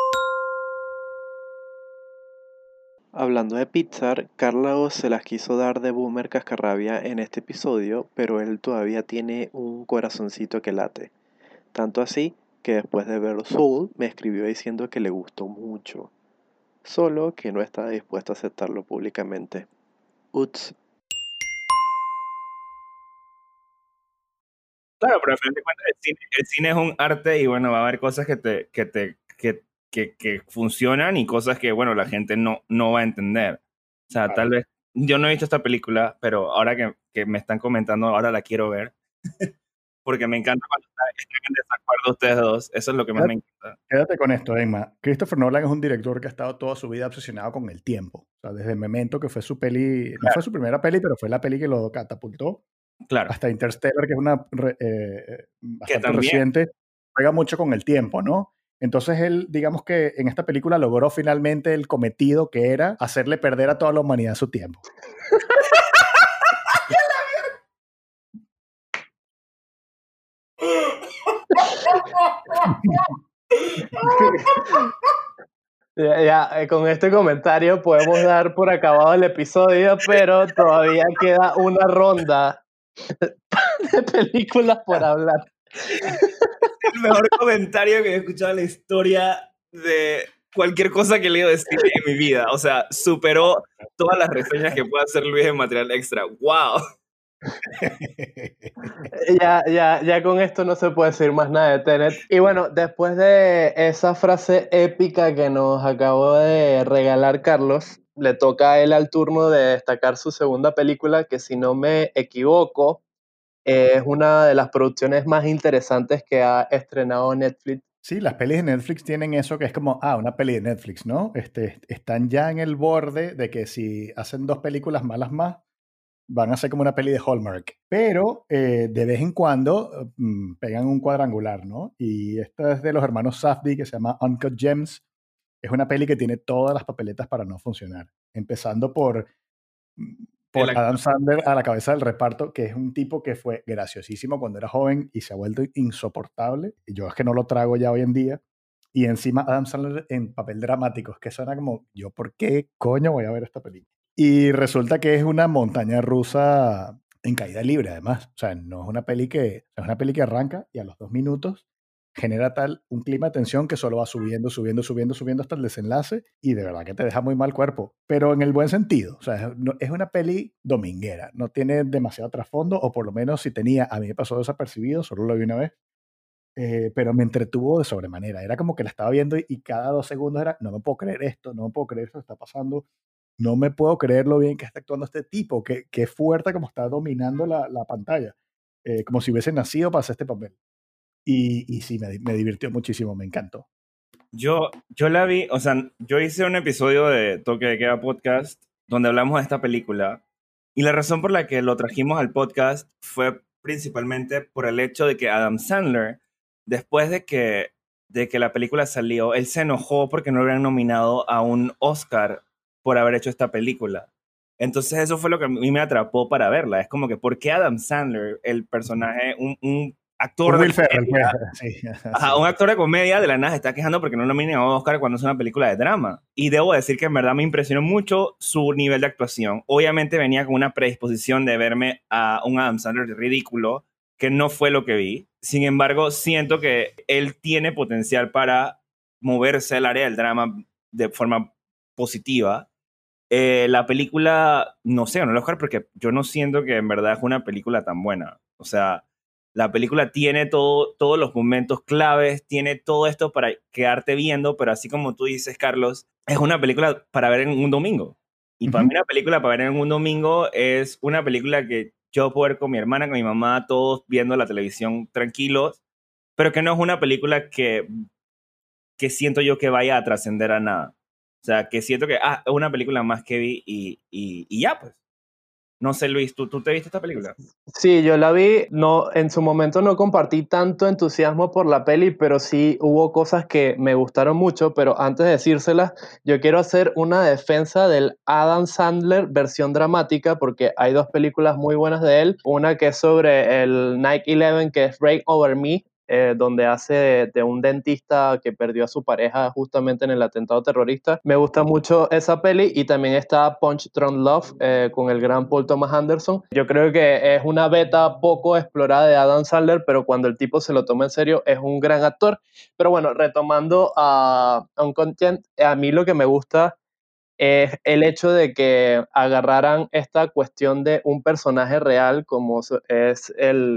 Hablando de Pixar, Carlos se las quiso dar de boomer cascarrabia en este episodio, pero él todavía tiene un corazoncito que late. Tanto así que después de ver Soul me escribió diciendo que le gustó mucho, solo que no está dispuesto a aceptarlo públicamente. Uts. Claro, pero al final de cuentas el cine es un arte y bueno, va a haber cosas que funcionan y cosas que, bueno, la gente no va a entender. O sea, Claro. tal vez, yo no he visto esta película, pero ahora que me están comentando, ahora la quiero ver. Porque me encanta cuando están en desacuerdo ustedes dos. Eso es lo que más me encanta. Quédate con esto, Emma. Christopher Nolan es un director que ha estado toda su vida obsesionado con el tiempo. O sea, desde Memento, que fue su peli, no fue su primera peli, pero fue la peli que lo catapultó, Claro. hasta Interstellar, que es una bastante también. reciente, juega mucho con el tiempo, ¿no? Entonces él, digamos que en esta película logró finalmente el cometido que era hacerle perder a toda la humanidad su tiempo. Ya, con este comentario podemos dar por acabado el episodio, pero todavía queda una ronda de películas por hablar. El mejor comentario que he escuchado en la historia de cualquier cosa que he leído de cine en mi vida. O sea, superó todas las reseñas que pueda hacer Luis en material extra. ¡Wow! Ya con esto no se puede decir más nada de Tenet. Y bueno, después de esa frase épica que nos acabó de regalar Carlos, le toca a él al turno de destacar su segunda película, que si no me equivoco, es una de las producciones más interesantes que ha estrenado Netflix. Sí, las pelis de Netflix tienen eso que es como, una peli de Netflix, ¿no? Están ya en el borde de que si hacen 2 películas malas más, van a ser como una peli de Hallmark. Pero de vez en cuando pegan un cuadrangular, ¿no? Y esta es de los hermanos Safdie, que se llama Uncut Gems. Es una peli que tiene todas las papeletas para no funcionar. Empezando por Adam Sandler a la cabeza del reparto, que es un tipo que fue graciosísimo cuando era joven y se ha vuelto insoportable. Y yo es que no lo trago ya hoy en día. Y encima Adam Sandler en papel dramático, es que suena como, ¿yo por qué coño voy a ver esta película? Y resulta que es una montaña rusa en caída libre, además. O sea, no es una peli que, es una peli que arranca y a los 2 minutos genera un clima de tensión que solo va subiendo, subiendo, subiendo, subiendo hasta el desenlace y de verdad que te deja muy mal cuerpo, pero en el buen sentido. O sea, es una peli dominguera, no tiene demasiado trasfondo, o por lo menos si tenía, a mí me pasó desapercibido, solo lo vi una vez, pero me entretuvo de sobremanera. Era como que la estaba viendo y cada 2 segundos era, no me puedo creer esto, no me puedo creer esto que está pasando, no me puedo creer lo bien que está actuando este tipo, que fuerte como está dominando la pantalla, como si hubiese nacido para hacer este papel. Y sí, me divirtió muchísimo, me encantó. Yo la vi, o sea, yo hice un episodio de Toque de Queda Podcast donde hablamos de esta película y la razón por la que lo trajimos al podcast fue principalmente por el hecho de que Adam Sandler, después de que la película salió, él se enojó porque no lo habían nominado a un Oscar por haber hecho esta película. Entonces eso fue lo que a mí me atrapó para verla. Es como que, ¿por qué Adam Sandler, el personaje, un actor de Will Ferrell, comedia, sí, ajá, sí. un actor de comedia de la nada se está quejando porque no nominan a Oscar cuando es una película de drama? Y debo decir que en verdad me impresionó mucho su nivel de actuación. Obviamente venía con una predisposición de verme a un Adam Sandler ridículo, que no fue lo que vi. Sin embargo, siento que él tiene potencial para moverse al área del drama de forma positiva. La película, no sé, ganó el Oscar porque yo no siento que en verdad es una película tan buena. O sea, la película tiene todos los momentos claves, tiene todo esto para quedarte viendo, pero así como tú dices, Carlos, es una película para ver en un domingo. Y para mí una película para ver en un domingo es una película que yo puedo ver con mi hermana, con mi mamá, todos viendo la televisión tranquilos, pero que no es una película que siento yo que vaya a trascender a nada. O sea, que siento que, es una película más que vi y ya, pues. No sé, Luis, ¿tú te viste esta película? Sí, yo la vi, no, en su momento no compartí tanto entusiasmo por la peli, pero sí hubo cosas que me gustaron mucho, pero antes de decírselas, yo quiero hacer una defensa del Adam Sandler versión dramática, porque hay 2 películas muy buenas de él, una que es sobre el 9/11, que es Reign Over Me, donde hace de un dentista que perdió a su pareja justamente en el atentado terrorista. Me gusta mucho esa peli, y también está Punch Drunk Love, con el gran Paul Thomas Anderson. Yo creo que es una beta poco explorada de Adam Sandler, pero cuando el tipo se lo toma en serio es un gran actor. Pero bueno, retomando a Uncontent, a mí lo que me gusta es el hecho de que agarraran esta cuestión de un personaje real como es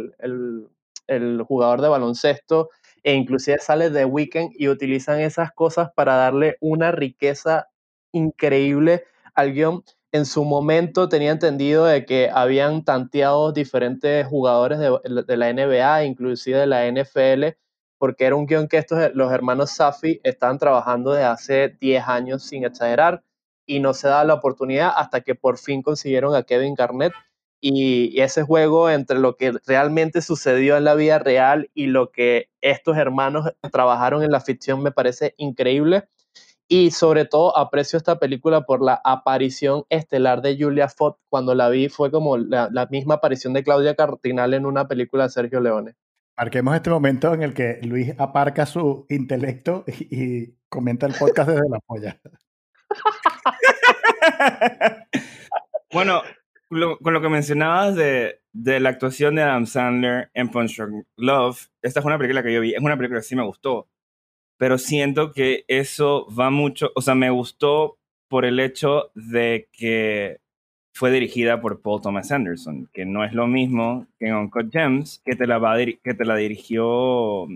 el jugador de baloncesto, e inclusive sale de Weekend, y utilizan esas cosas para darle una riqueza increíble al guión. En su momento tenía entendido de que habían tanteado diferentes jugadores de la NBA, inclusive de la NFL, porque era un guión que los hermanos Safdie estaban trabajando desde hace 10 años sin exagerar, y no se da la oportunidad hasta que por fin consiguieron a Kevin Garnett. Y ese juego entre lo que realmente sucedió en la vida real y lo que estos hermanos trabajaron en la ficción me parece increíble. Y sobre todo aprecio esta película por la aparición estelar de Julia Fox. Cuando la vi fue como la misma aparición de Claudia Cardinal en una película de Sergio Leone. Marquemos este momento en el que Luis aparca su intelecto y comenta el podcast desde la polla. Bueno, con lo que mencionabas de la actuación de Adam Sandler en Punch Drunk Love, esta es una película que yo vi, es una película que sí me gustó. pero siento que eso va mucho, o sea, me gustó por el hecho de que fue dirigida por Paul Thomas Anderson, que no es lo mismo que en Uncut Gems, que te la dirigió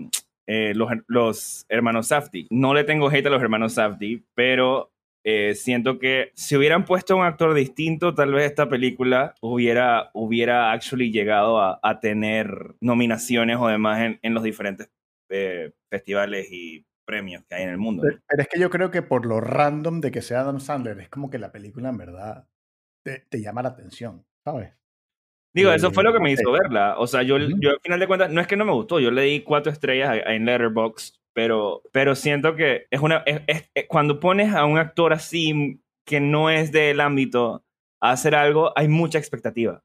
los hermanos Safdie. No le tengo hate a los hermanos Safdie, pero siento que si hubieran puesto un actor distinto, tal vez esta película hubiera actually llegado a tener nominaciones o demás en los diferentes festivales y premios que hay en el mundo. Pero es que yo creo que por lo random de que sea Adam Sandler, es como que la película en verdad te llama la atención, ¿sabes? Digo, eso fue lo que No me sé. hizo verla. O sea, yo al final de cuentas, no es que no me gustó, yo le di 4 estrellas en Letterboxd, pero siento que cuando pones a un actor así que no es del ámbito a hacer algo, hay mucha expectativa.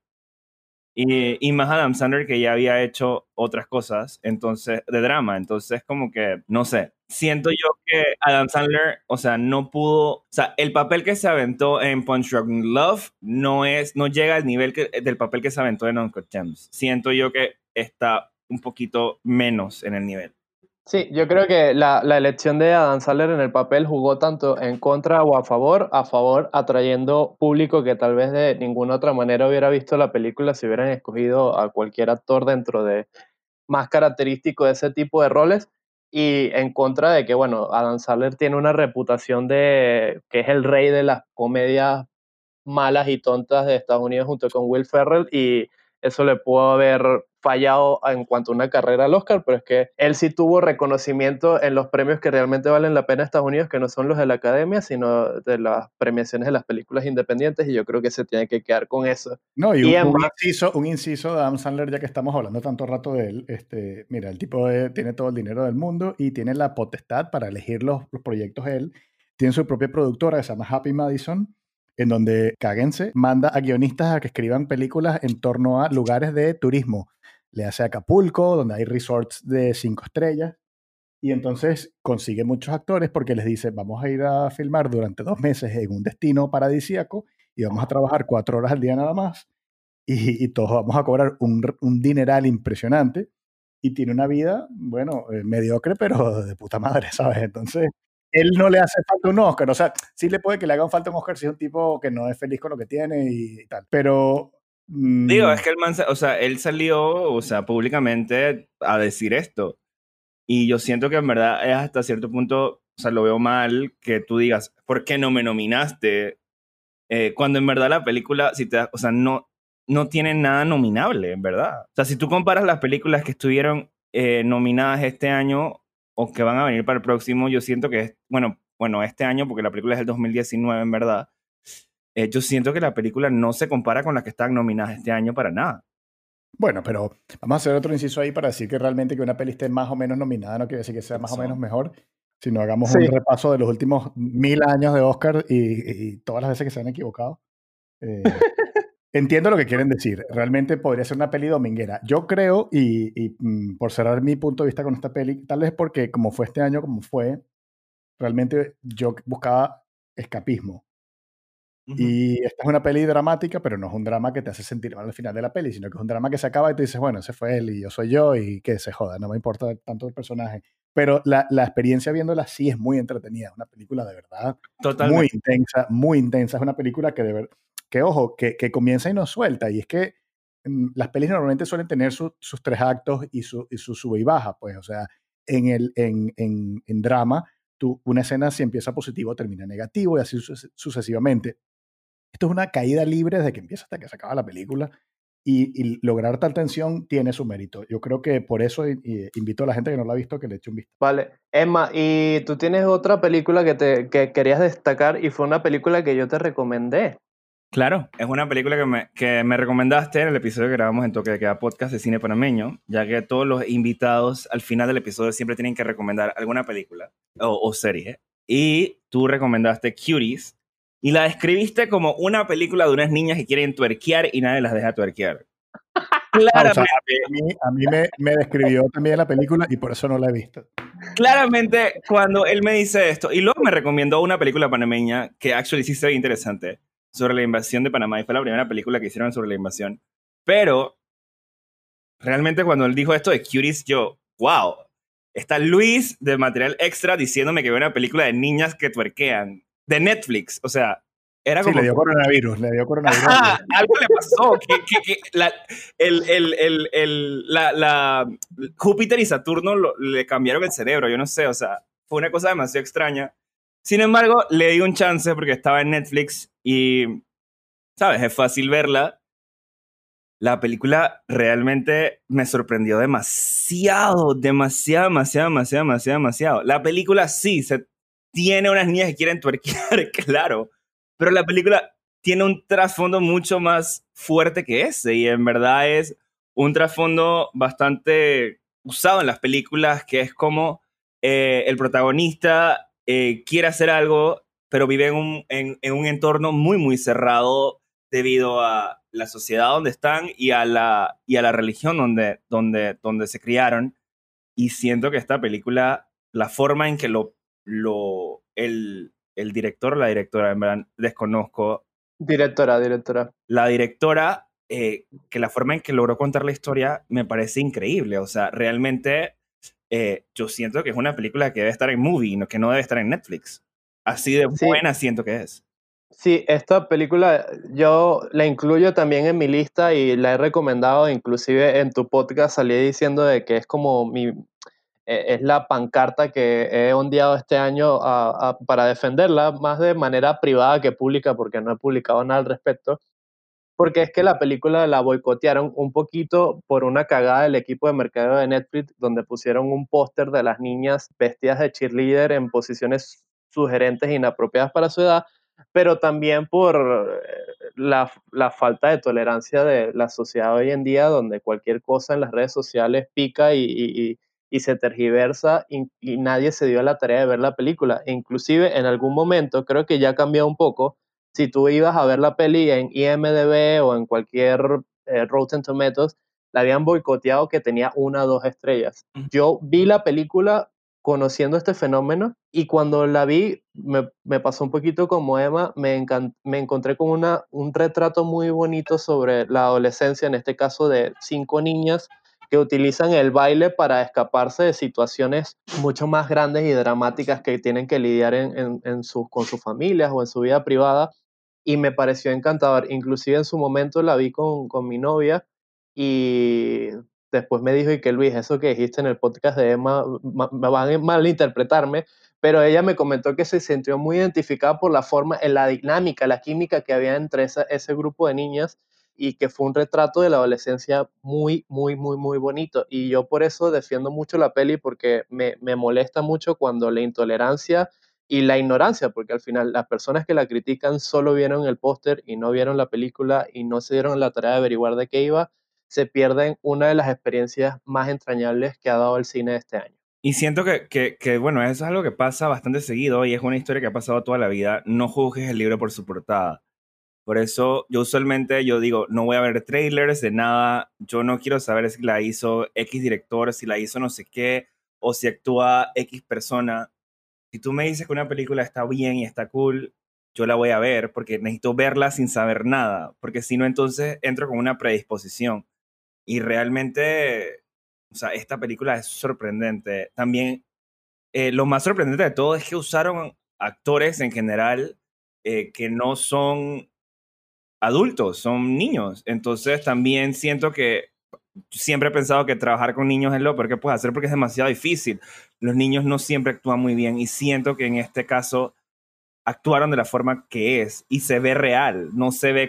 Y más Adam Sandler que ya había hecho otras cosas, entonces, de drama. Entonces, como que, no sé, siento yo que Adam Sandler, o sea, no pudo, o sea, el papel que se aventó en Punch Drunk Love no llega al nivel del papel que se aventó en Uncut Gems. Siento yo que está un poquito menos en el nivel. Sí, yo creo que la elección de Adam Sandler en el papel jugó tanto en contra o a favor, atrayendo público que tal vez de ninguna otra manera hubiera visto la película si hubieran escogido a cualquier actor dentro de más característico de ese tipo de roles, y en contra de que, bueno, Adam Sandler tiene una reputación de que es el rey de las comedias malas y tontas de Estados Unidos junto con Will Ferrell, y eso le pudo haber fallado en cuanto a una carrera al Oscar, pero es que él sí tuvo reconocimiento en los premios que realmente valen la pena en Estados Unidos, que no son los de la Academia, sino de las premiaciones de las películas independientes, y yo creo que se tiene que quedar con eso. No, y Y un inciso de Adam Sandler, ya que estamos hablando tanto rato de él. Mira, el tipo tiene todo el dinero del mundo y tiene la potestad para elegir los proyectos él. Tiene su propia productora que se llama Happy Madison, en donde, cáguense, manda a guionistas a que escriban películas en torno a lugares de turismo. Le hace Acapulco, donde hay resorts de 5 estrellas. Y entonces consigue muchos actores porque les dice, vamos a ir a filmar durante 2 meses en un destino paradisíaco y vamos a trabajar 4 horas al día nada más y todos vamos a cobrar un dineral impresionante y tiene una vida, bueno, mediocre, pero de puta madre, ¿sabes? Entonces, él no le hace falta un Oscar, o sea, sí le puede que le hagan falta un Oscar si es un tipo que no es feliz con lo que tiene y tal, pero... Digo, es que o sea, él salió, o sea, públicamente a decir esto. Y yo siento que en verdad es hasta cierto punto, o sea, lo veo mal que tú digas, ¿por qué no me nominaste? Cuando en verdad la película, o sea, no tiene nada nominable, en verdad. O sea, si tú comparas las películas que estuvieron nominadas este año o que van a venir para el próximo, yo siento que es, bueno, este año, porque la película es del 2019, en verdad, yo siento que la película no se compara con las que están nominadas este año para nada. Bueno, pero vamos a hacer otro inciso ahí para decir que realmente que una peli esté más o menos nominada no quiere decir que sea más o menos mejor, sino hagamos un repaso de los últimos 1000 años de Oscar y todas las veces que se han equivocado. Entiendo lo que quieren decir. Realmente podría ser una peli dominguera. Yo creo, por cerrar mi punto de vista con esta peli, tal vez porque como fue este año, como fue, realmente yo buscaba escapismo. Y esta es una peli dramática, pero no es un drama que te hace sentir mal al final de la peli, sino que es un drama que se acaba y tú dices, bueno, ese fue él y yo soy yo y que se joda, no me importa tanto el personaje. Pero la experiencia viéndola sí es muy entretenida, es una película de verdad muy intensa, muy intensa. Es una película que ojo, que comienza y no suelta. Y es que las pelis normalmente suelen tener sus 3 actos y su sube y baja, pues, o sea, en drama, una escena si empieza positivo termina negativo y así sucesivamente. Esto es una caída libre desde que empieza hasta que se acaba la película y lograr tal tensión tiene su mérito. Yo creo que por eso invito a la gente que no la ha visto que le eche un vistazo. Vale, Emma, y tú tienes otra película que querías destacar y fue una película que yo te recomendé. Claro, es una película que me recomendaste en el episodio que grabamos en Toque de Queda Podcast de Cine Panameño, ya que todos los invitados al final del episodio siempre tienen que recomendar alguna película o serie. Y tú recomendaste Cuties y la describiste como una película de unas niñas que quieren tuerquear y nadie las deja tuerquear. Claramente. A mí me describió también la película y por eso no la he visto. Claramente, cuando él me dice esto, y luego me recomendó una película panameña que actually sí se ve interesante, sobre la invasión de Panamá, y fue la primera película que hicieron sobre la invasión. Pero realmente cuando él dijo esto de Cuties, yo, wow, está Luis de Material Extra diciéndome que ve una película de niñas que tuerquean, de Netflix, o sea, era Sí, como... le dio coronavirus. Ajá, algo le pasó, Júpiter y Saturno le cambiaron el cerebro, yo no sé, o sea, fue una cosa demasiado extraña. Sin embargo, le di un chance porque estaba en Netflix y, ¿sabes? Es fácil verla. La película realmente me sorprendió demasiado, demasiado. La película sí, tiene unas niñas que quieren twerkear, claro, pero la película tiene un trasfondo mucho más fuerte que ese y en verdad es un trasfondo bastante usado en las películas, que es como el protagonista quiere hacer algo, pero vive en un entorno muy cerrado debido a la sociedad donde están y a la religión donde se criaron. Y siento que esta película, la forma en que el director o la directora, en verdad desconozco, Directora. la directora, que la forma en que logró contar la historia me parece increíble. O sea, realmente yo siento que es una película que debe estar en Movie, que no debe estar en Netflix. Así de Sí, buena siento que es. sí, esta película yo la incluyo también en mi lista y la he recomendado, inclusive en tu podcast salí diciendo de que es como es la pancarta que he ondeado este año para defenderla, más de manera privada que pública, porque no he publicado nada al respecto, porque es que la película la boicotearon un poquito por una cagada del equipo de mercadeo de Netflix, donde pusieron un póster de las niñas vestidas de cheerleader en posiciones sugerentes e inapropiadas para su edad, pero también por la falta de tolerancia de la sociedad hoy en día, donde cualquier cosa en las redes sociales pica y se tergiversa y nadie se dio a la tarea de ver la película. E inclusive en algún momento, creo que ya ha cambiado un poco, si tú ibas a ver la peli en IMDb o en cualquier Rotten Tomatoes, la habían boicoteado que tenía 1 o 2 estrellas. Yo vi la película conociendo este fenómeno y cuando la vi me pasó un poquito como Emma, me encontré con un retrato muy bonito sobre la adolescencia, en este caso de 5 niñas que utilizan el baile para escaparse de situaciones mucho más grandes y dramáticas que tienen que lidiar con sus familias o en su vida privada, y me pareció encantador. Inclusive en su momento la vi con mi novia y después me dijo, y que Luis, eso que dijiste en el podcast de Emma, me van a malinterpretarme, pero ella me comentó que se sintió muy identificada por la forma, en la dinámica, la química que había entre ese grupo de niñas y que fue un retrato de la adolescencia muy bonito. Y yo por eso defiendo mucho la peli porque me molesta mucho cuando la intolerancia y la ignorancia, porque al final las personas que la critican solo vieron el póster y no vieron la película y no se dieron la tarea de averiguar de qué iba, se pierden una de las experiencias más entrañables que ha dado el cine este año. Y siento que, bueno, eso es algo que pasa bastante seguido y es una historia que ha pasado toda la vida. No juzgues el libro por su portada. Por eso yo usualmente yo digo, no voy a ver trailers de nada. Yo no quiero saber si la hizo X director, si la hizo no sé qué, o si actúa X persona. Si tú me dices que una película está bien y está cool, yo la voy a ver porque necesito verla sin saber nada. Porque si no, entonces entro con una predisposición. Y realmente, o sea, esta película es sorprendente. También, lo más sorprendente de todo es que usaron actores en general que no son adultos, son niños. Entonces también siento que siempre he pensado que trabajar con niños es lo peor que puedes hacer porque es demasiado difícil. Los niños no siempre actúan muy bien y siento que en este caso actuaron de la forma que es y se ve real, no se ve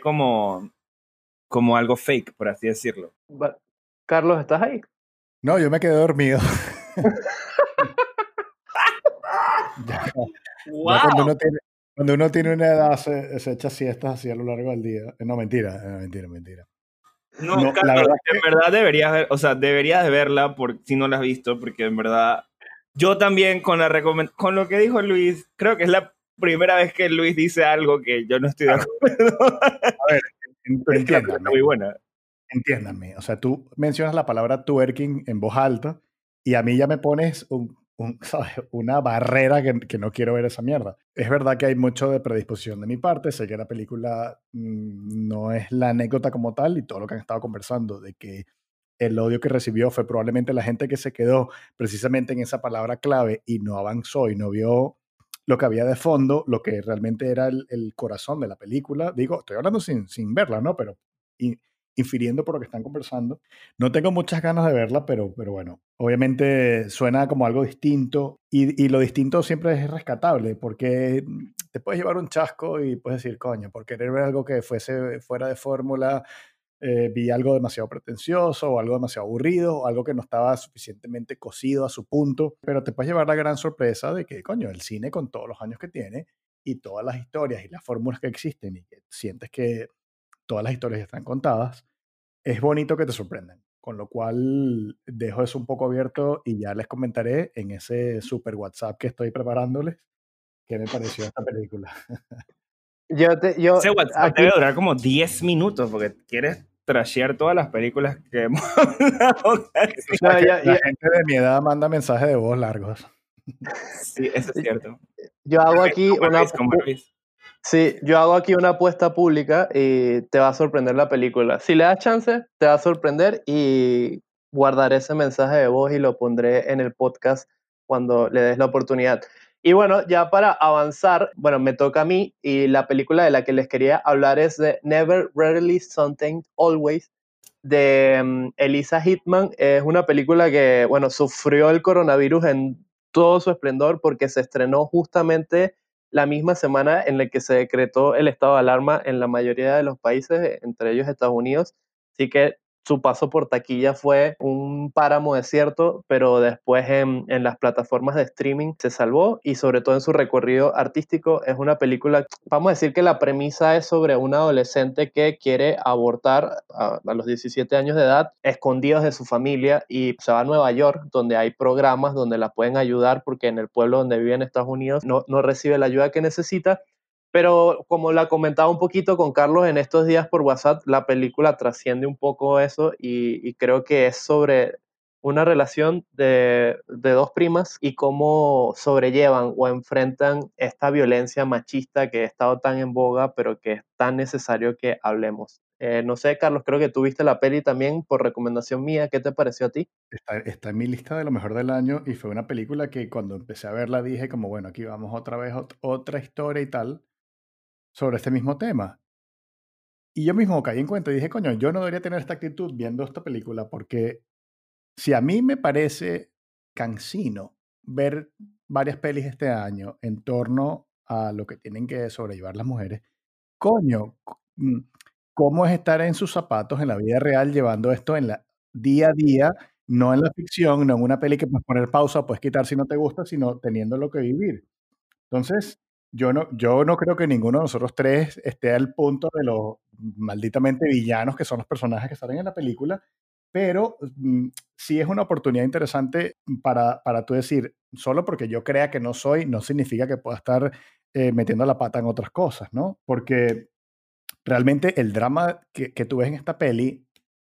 como algo fake, por así decirlo. Carlos, ¿estás ahí? No, yo me quedé dormido. Ya ¡Wow! cuando uno tiene una edad se echa siestas así a lo largo del día. No, mentira. No, No, la Carlos, verdad en verdad deberías ver, o sea, deberías de verla si no la has visto, porque en verdad yo también con lo que dijo Luis, creo que es la primera vez que Luis dice algo que yo no estoy de acuerdo. a ver, Pero es que la película está muy buena. entiéndanme. O sea, tú mencionas la palabra twerking en voz alta y a mí ya me pones ¿sabes? Una barrera que no quiero ver esa mierda. Es verdad que hay mucho de predisposición de mi parte. Sé que la película no es la anécdota como tal y todo lo que han estado conversando de que el odio que recibió fue probablemente la gente que se quedó precisamente en esa palabra clave y no avanzó y no vio lo que había de fondo, lo que realmente era el corazón de la película. Digo, estoy hablando sin verla, ¿no? Pero in- infiriendo por lo que están conversando. No tengo muchas ganas de verla, pero bueno, obviamente suena como algo distinto y lo distinto siempre es rescatable porque te puedes llevar un chasco y puedes decir, coño, por querer ver algo que fuese fuera de fórmula, vi algo demasiado pretencioso o algo demasiado aburrido o algo que no estaba suficientemente cocido a su punto, pero te puedes llevar la gran sorpresa de que, coño, el cine con todos los años que tiene y todas las historias y las fórmulas que existen y que sientes que todas las historias están contadas, es bonito que te sorprendan. Con lo cual dejo eso un poco abierto y ya les comentaré en ese super WhatsApp que estoy preparándoles qué me pareció esta película. Ese WhatsApp Aquí, debe durar como 10 minutos porque quieres trashear todas las películas que hemos hablado. Tú no, sabes que la gente de mi edad manda mensajes de voz largos. Sí, eso es cierto. yo hago aquí Con Luis. sí, yo hago aquí una apuesta pública y te va a sorprender la película. Si le das chance, te va a sorprender y guardaré ese mensaje de voz y lo pondré en el podcast cuando le des la oportunidad. Y bueno, ya para avanzar, bueno, me toca a mí y la película de la que les quería hablar es de Never, Rarely, Something, Always de Elisa Hitman. Es una película que, bueno, sufrió el coronavirus en todo su esplendor porque se estrenó justamente la misma semana en la que se decretó el estado de alarma en la mayoría de los países, entre ellos Estados Unidos. Así que su paso por taquilla fue un páramo desierto, pero después en las plataformas de streaming se salvó y sobre todo en su recorrido artístico es una película, vamos a decir que la premisa es sobre un adolescente que quiere abortar a los 17 años de edad, escondidos de su familia y se va a Nueva York, donde hay programas donde la pueden ayudar porque en el pueblo donde vive en Estados Unidos no recibe la ayuda que necesita. Pero como la comentaba un poquito con Carlos en estos días por WhatsApp, la película trasciende un poco eso y creo que es sobre una relación de dos primas y cómo sobrellevan o enfrentan esta violencia machista que ha estado tan en boga, pero que es tan necesario que hablemos. No sé, Carlos, creo que tú viste la peli también por recomendación mía. ¿Qué te pareció a ti? Está en mi lista de lo mejor del año y fue una película que cuando empecé a verla dije como, bueno, aquí vamos otra vez, otra historia y tal sobre este mismo tema. Y yo mismo caí en cuenta y dije, coño, yo no debería tener esta actitud viendo esta película porque si a mí me parece cansino ver varias pelis este año en torno a lo que tienen que sobrellevar las mujeres, coño, ¿cómo es estar en sus zapatos en la vida real llevando esto en la día a día, no en la ficción, no en una peli que puedes poner pausa, puedes quitar si no te gusta, sino teniendo lo que vivir? Entonces, yo no creo que ninguno de nosotros tres esté al punto de los malditamente villanos que son los personajes que salen en la película, pero sí es una oportunidad interesante para tú decir, solo porque yo crea que no soy, no significa que pueda estar metiendo la pata en otras cosas, ¿no? Porque realmente el drama que tú ves en esta peli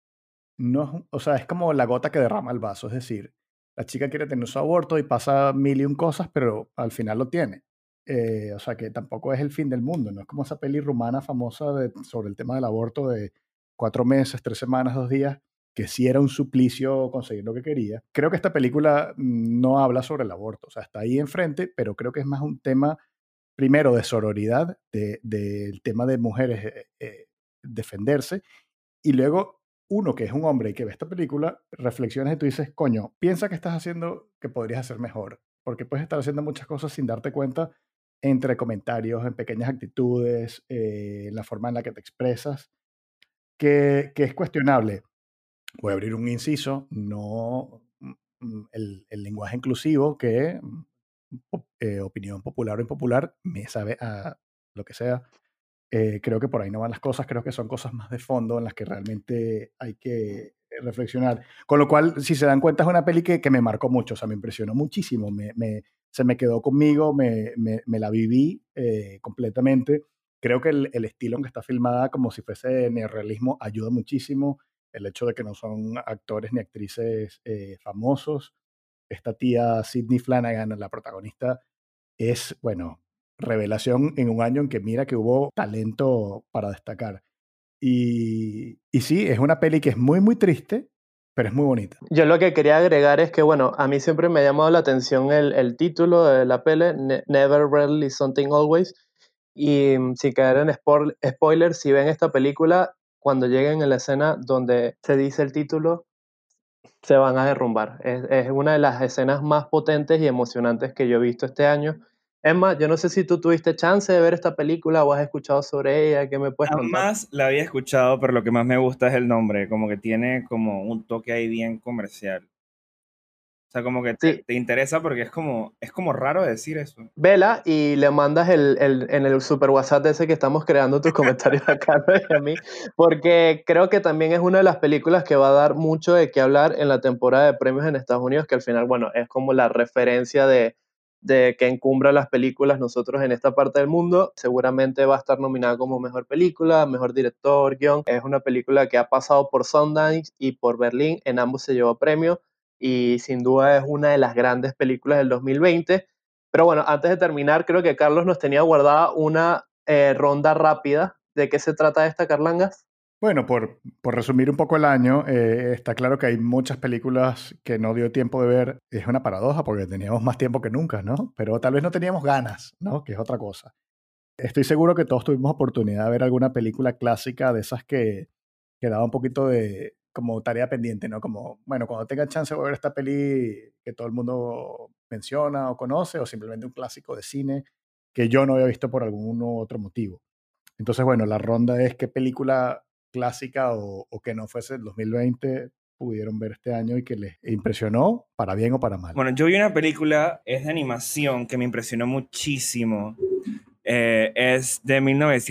no es, o sea, es como la gota que derrama el vaso, es decir, la chica quiere tener su aborto y pasa mil y un cosas, pero al final lo tiene. O sea, que tampoco es el fin del mundo, no es como esa peli rumana famosa sobre el tema del aborto de 4 meses, 3 semanas, 2 días, que sí era un suplicio conseguir lo que quería. Creo que esta película no habla sobre el aborto, o sea, está ahí enfrente, pero creo que es más un tema, primero, de sororidad, del tema de mujeres defenderse, y luego uno que es un hombre y que ve esta película, reflexionas y tú dices, coño, piensa que estás haciendo que podrías hacer mejor, porque puedes estar haciendo muchas cosas sin darte cuenta entre comentarios, en pequeñas actitudes, en la forma en la que te expresas, que es cuestionable. Voy a abrir un inciso, no el lenguaje inclusivo que opinión popular o impopular me sabe a lo que sea. Creo que por ahí no van las cosas, creo que son cosas más de fondo en las que realmente hay que reflexionar. Con lo cual, si se dan cuenta, es una peli que me marcó mucho, o sea, me impresionó muchísimo, se me quedó conmigo, me la viví completamente. Creo que el estilo en que está filmada, como si fuese neorrealismo, ayuda muchísimo. El hecho de que no son actores ni actrices famosos. Esta tía Sydney Flanagan, la protagonista, es, bueno, revelación en un año en que mira que hubo talento para destacar. Y sí, es una peli que es muy, muy triste, pero es muy bonita. Yo lo que quería agregar es que, bueno, a mí siempre me ha llamado la atención el título de la peli, Never, Rarely, Something, Always. Y sin caer en spoilers, si ven esta película, cuando lleguen en la escena donde se dice el título, se van a derrumbar. Es una de las escenas más potentes y emocionantes que yo he visto este año. Es más, yo no sé si tú tuviste chance de ver esta película o has escuchado sobre ella, ¿qué me puedes contar? Jamás la había escuchado, pero lo que más me gusta es el nombre, como que tiene como un toque ahí bien comercial. O sea, como que Sí, te interesa porque es como raro decir eso. vela y le mandas en el super WhatsApp ese que estamos creando tus comentarios a Carlos y a mí, porque creo que también es una de las películas que va a dar mucho de qué hablar en la temporada de premios en Estados Unidos, que al final, bueno, es como la referencia de que encumbra las películas nosotros en esta parte del mundo. Seguramente va a estar nominada como mejor película, mejor director, guión. Es una película que ha pasado por Sundance y por Berlín, en ambos se llevó premio y sin duda es una de las grandes películas del 2020. Pero bueno, antes de terminar, creo que Carlos nos tenía guardada una ronda rápida. ¿De qué se trata esta, Carlangas? Bueno, por resumir un poco el año, está claro que hay muchas películas que no dio tiempo de ver. Es una paradoja porque teníamos más tiempo que nunca, ¿no? Pero tal vez no teníamos ganas, ¿no? Que es otra cosa. Estoy seguro que todos tuvimos oportunidad de ver alguna película clásica de esas que daba un poquito de como tarea pendiente, ¿no? Como, bueno, cuando tenga chance de ver esta peli que todo el mundo menciona o conoce, o simplemente un clásico de cine que yo no había visto por algún otro motivo. Entonces, bueno, la ronda es qué película clásica o que no fuese el 2020 pudieron ver este año y que les impresionó, para bien o para mal. Bueno, yo vi una película, es de animación, que me impresionó muchísimo. Es de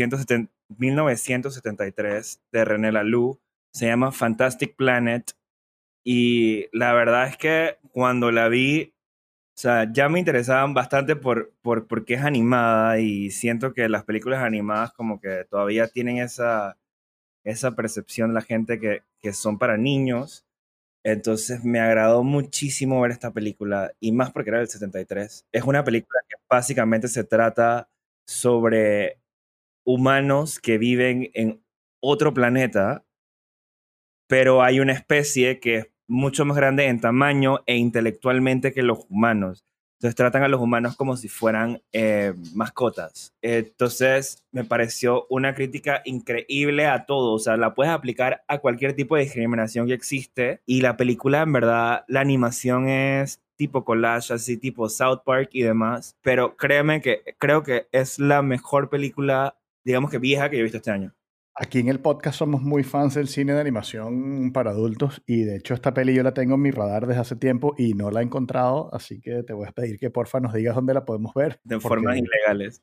1973, de René Laloux. Se llama Fantastic Planet. Y la verdad es que cuando la vi, o sea, ya me interesaban bastante porque es animada y siento que las películas animadas como que todavía tienen esa percepción de la gente que son para niños. Entonces me agradó muchísimo ver esta película y más porque era del 73. Es una película que básicamente se trata sobre humanos que viven en otro planeta, pero hay una especie que es mucho más grande en tamaño e intelectualmente que los humanos. Entonces tratan a los humanos como si fueran mascotas. Entonces me pareció una crítica increíble a todo. O sea, la puedes aplicar a cualquier tipo de discriminación que existe. Y la película, en verdad, la animación es tipo collage, así tipo South Park y demás. Pero créeme que creo que es la mejor película, digamos que vieja que yo he visto este año. Aquí en el podcast somos muy fans del cine de animación para adultos y de hecho esta peli yo la tengo en mi radar desde hace tiempo y no la he encontrado, así que te voy a pedir que porfa nos digas dónde la podemos ver. De Porque... formas ilegales.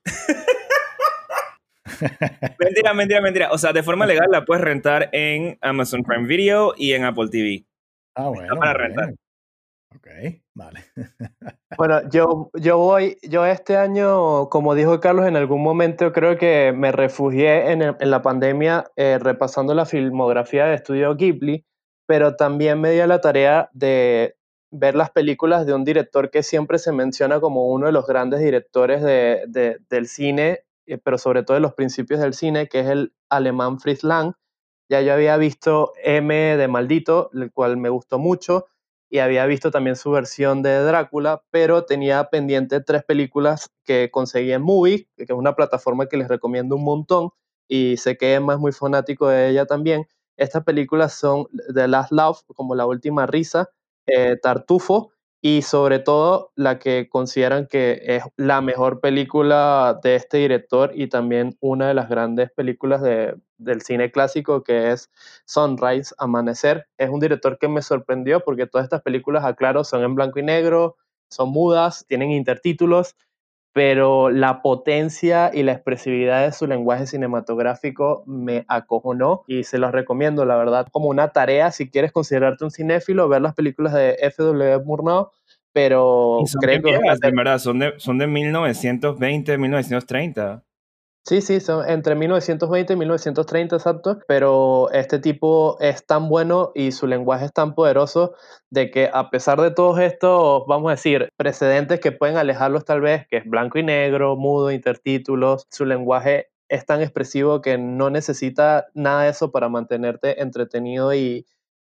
Mentira, mentira, mentira. O sea, de forma legal la puedes rentar en Amazon Prime Video y en Apple TV. Ah, Está bueno, para muy rentar. bien. Ok, vale. Bueno, yo este año, como dijo Carlos, en algún momento creo que me refugié en la pandemia repasando la filmografía de Estudio Ghibli, pero también me di a la tarea de ver las películas de un director que siempre se menciona como uno de los grandes directores del cine, pero sobre todo de los principios del cine, que es el alemán Fritz Lang. Ya yo había visto M de Maldito, el cual me gustó mucho y había visto también su versión de Drácula, pero tenía pendiente 3 películas que conseguí en Movie, que es una plataforma que les recomiendo un montón, y sé que Emma es muy fanático de ella también. Estas películas son The Last Laugh, como La Última Risa, Tartufo, y sobre todo la que consideran que es la mejor película de este director y también una de las grandes películas del cine clásico, que es Sunrise, Amanecer. Es un director que me sorprendió porque todas estas películas, aclaro, son en blanco y negro, son mudas, tienen intertítulos, pero la potencia y la expresividad de su lenguaje cinematográfico me acojonó y se los recomiendo, la verdad, como una tarea si quieres considerarte un cinéfilo, ver las películas de F.W. Murnau, Y pero son bien creo que vas a viejas, en tener. verdad. Son de 1920, 1930. Sí, sí, son entre 1920 y 1930, exacto, pero este tipo es tan bueno y su lenguaje es tan poderoso de que a pesar de todos estos, vamos a decir, precedentes que pueden alejarlos tal vez, que es blanco y negro, mudo, intertítulos, su lenguaje es tan expresivo que no necesita nada de eso para mantenerte entretenido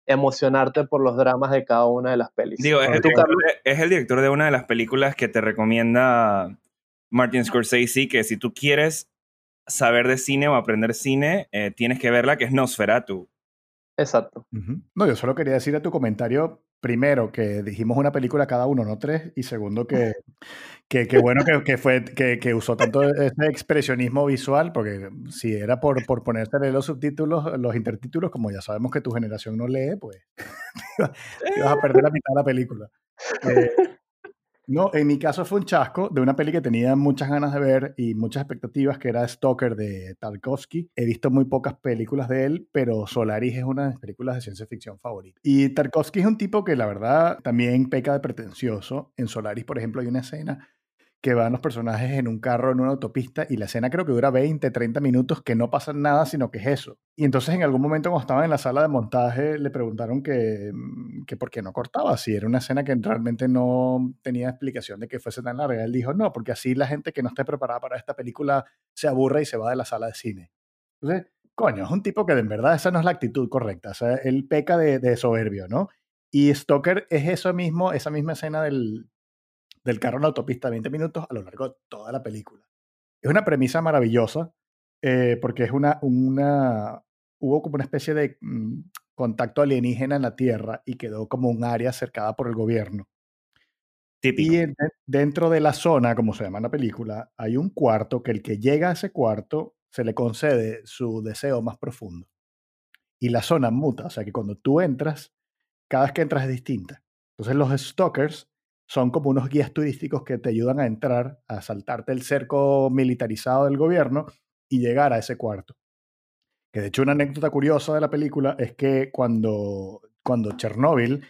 emocionarte por los dramas de cada una de las pelis. Digo, es ¿Tú, Carlos? el director de una de las películas que te recomienda Martin Scorsese, que si tú quieres saber de cine o aprender cine, tienes que verla, que es Nosferatu. Exacto. No, yo solo quería decir a tu comentario, primero, que dijimos una película cada uno, no tres, y segundo, que bueno que usó tanto ese expresionismo visual, porque si era por ponerse a leer los subtítulos, los intertítulos, como ya sabemos que tu generación no lee, pues te ibas a perder la mitad de la película. No, en mi caso fue un chasco de una peli que tenía muchas ganas de ver y muchas expectativas, que era Stalker de Tarkovsky. He visto muy pocas películas de él, pero Solaris es una de mis películas de ciencia ficción favoritas. Y Tarkovsky es un tipo que la verdad también peca de pretencioso. En Solaris, por ejemplo, hay una escena que van los personajes en un carro en una autopista y la escena creo que dura 20, 30 minutos, que no pasa nada, sino que es eso. Y entonces en algún momento cuando estaban en la sala de montaje le preguntaron que por qué no cortaba, si era una escena que realmente no tenía explicación de que fuese tan larga. Él dijo, no, porque así la gente que no esté preparada para esta película se aburre y se va de la sala de cine. Entonces, coño, es un tipo que en verdad esa no es la actitud correcta, o sea, él peca de soberbio, ¿no? Y Stoker es eso mismo, esa misma escena del carro en la autopista, 20 minutos a lo largo de toda la película. Es una premisa maravillosa, porque es hubo como una especie de contacto alienígena en la Tierra y quedó como un área cercada por el gobierno. Típico. Y dentro de la zona, como se llama en la película, hay un cuarto que el que llega a ese cuarto se le concede su deseo más profundo. Y la zona muta, o sea que cuando tú entras, cada vez que entras es distinta. Entonces los stalkers son como unos guías turísticos que te ayudan a entrar, a saltarte el cerco militarizado del gobierno y llegar a ese cuarto. Que de hecho una anécdota curiosa de la película es que cuando Chernóbil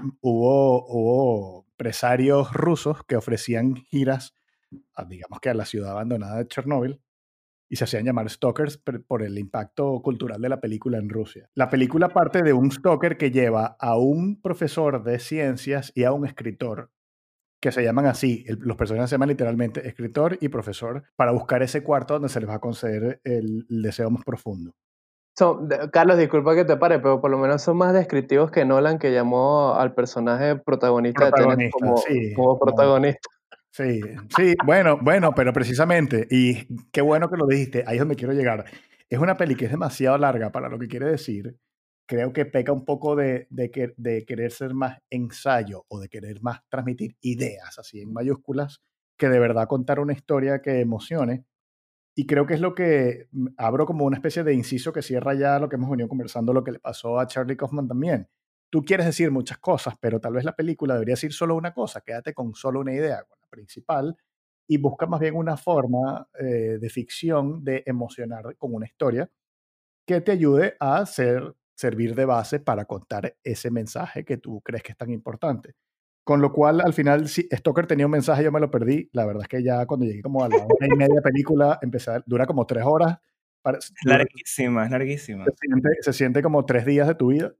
hubo empresarios rusos que ofrecían giras, digamos que a la ciudad abandonada de Chernóbil, y se hacían llamar stalkers por el impacto cultural de la película en Rusia. La película parte de un stalker que lleva a un profesor de ciencias y a un escritor, que se llaman así, los personajes se llaman literalmente escritor y profesor, para buscar ese cuarto donde se les va a conceder el deseo más profundo. Carlos, disculpa que te pare, pero por lo menos son más descriptivos que Nolan, que llamó al personaje protagonista de Tenet Protagonista, sí. como protagonista. Sí, bueno, pero precisamente, y qué bueno que lo dijiste, ahí es donde quiero llegar. Es una peli que es demasiado larga para lo que quiere decir. Creo que peca un poco de querer ser más ensayo o de querer más transmitir ideas, así en mayúsculas, que de verdad contar una historia que emocione. Y creo que es lo que abro como una especie de inciso que cierra ya lo que hemos venido conversando, lo que le pasó a Charlie Kaufman también. Tú quieres decir muchas cosas, pero tal vez la película debería decir solo una cosa. Quédate con solo una idea, con la principal, y busca más bien una forma de ficción de emocionar con una historia que te ayude a servir de base para contar ese mensaje que tú crees que es tan importante. Con lo cual, al final, si Stoker tenía un mensaje, yo me lo perdí. La verdad es que ya cuando llegué como a la hora y media de película, dura como 3 horas. Es larguísima, es larguísima. Se siente como 3 días de tu vida.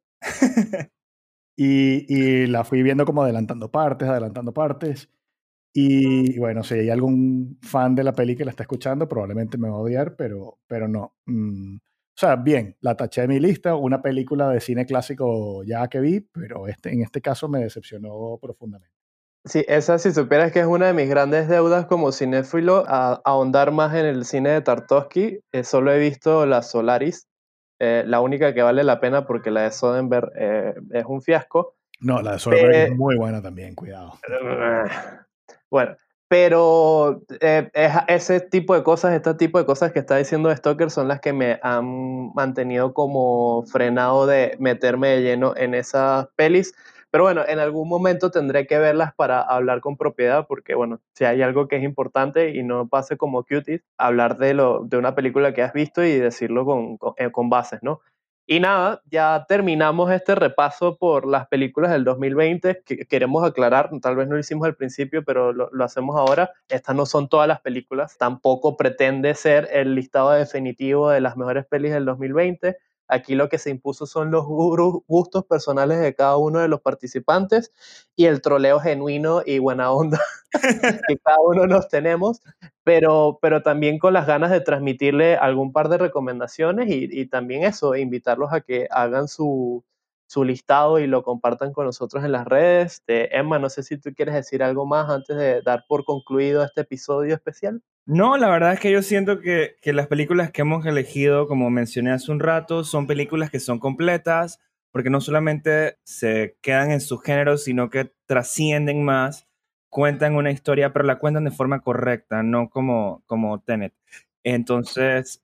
Y la fui viendo como adelantando partes. Y bueno, si hay algún fan de la peli que la está escuchando, probablemente me va a odiar, pero no. O sea, bien, la taché de mi lista, una película de cine clásico ya que vi, pero en este caso me decepcionó profundamente. Sí, esa si supieras que es una de mis grandes deudas como cinéfilo, ahondar más en el cine de Tarkovsky. Solo he visto la Solaris, la única que vale la pena porque la de Soderbergh es un fiasco. No, la de Soderbergh es muy buena también, cuidado. Bueno, pero este tipo de cosas que está diciendo Stoker son las que me han mantenido como frenado de meterme de lleno en esas pelis. Pero bueno, en algún momento tendré que verlas para hablar con propiedad, porque bueno, si hay algo que es importante y no pase como Cuties, hablar de una película que has visto y decirlo con bases, ¿no? Y nada, ya terminamos este repaso por las películas del 2020 que queremos aclarar, tal vez no lo hicimos al principio, pero lo hacemos ahora. Estas no son todas las películas, tampoco pretende ser el listado definitivo de las mejores pelis del 2020. Aquí lo que se impuso son los gustos personales de cada uno de los participantes y el troleo genuino y buena onda que cada uno nos tenemos, pero también con las ganas de transmitirle algún par de recomendaciones y también eso, invitarlos a que hagan su su listado y lo compartan con nosotros en las redes. Emma, no sé si tú quieres decir algo más antes de dar por concluido este episodio especial. No, la verdad es que yo siento que las películas que hemos elegido, como mencioné hace un rato, son películas que son completas, porque no solamente se quedan en su género, sino que trascienden más, cuentan una historia, pero la cuentan de forma correcta, no como Tenet. Entonces,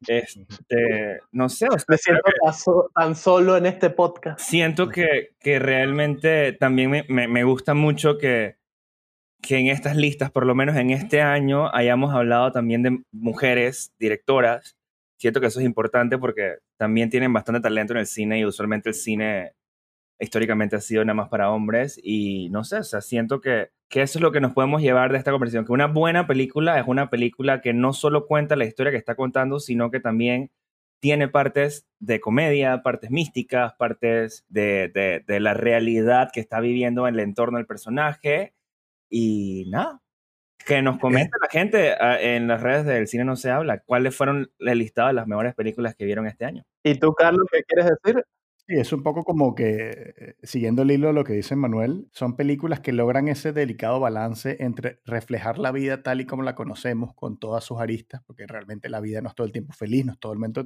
no sé, o sea, Me siento tan solo en este podcast. siento que realmente también me gusta mucho que en estas listas, por lo menos en este año, hayamos hablado también de mujeres directoras. Siento que eso es importante porque también tienen bastante talento en el cine y usualmente el cine históricamente ha sido nada más para hombres y no sé, o sea, siento que eso es lo que nos podemos llevar de esta conversación, que una buena película es una película que no solo cuenta la historia que está contando, sino que también tiene partes de comedia, partes místicas, partes de la realidad que está viviendo en el entorno del personaje. Y nada, que nos comente la gente en las redes del Cine No Se Habla cuáles fueron el listado de las mejores películas que vieron este año. ¿Y tú, Carlos, qué quieres decir? Sí, es un poco como que, siguiendo el hilo de lo que dice Manuel, son películas que logran ese delicado balance entre reflejar la vida tal y como la conocemos, con todas sus aristas, porque realmente la vida no es todo el tiempo feliz, no es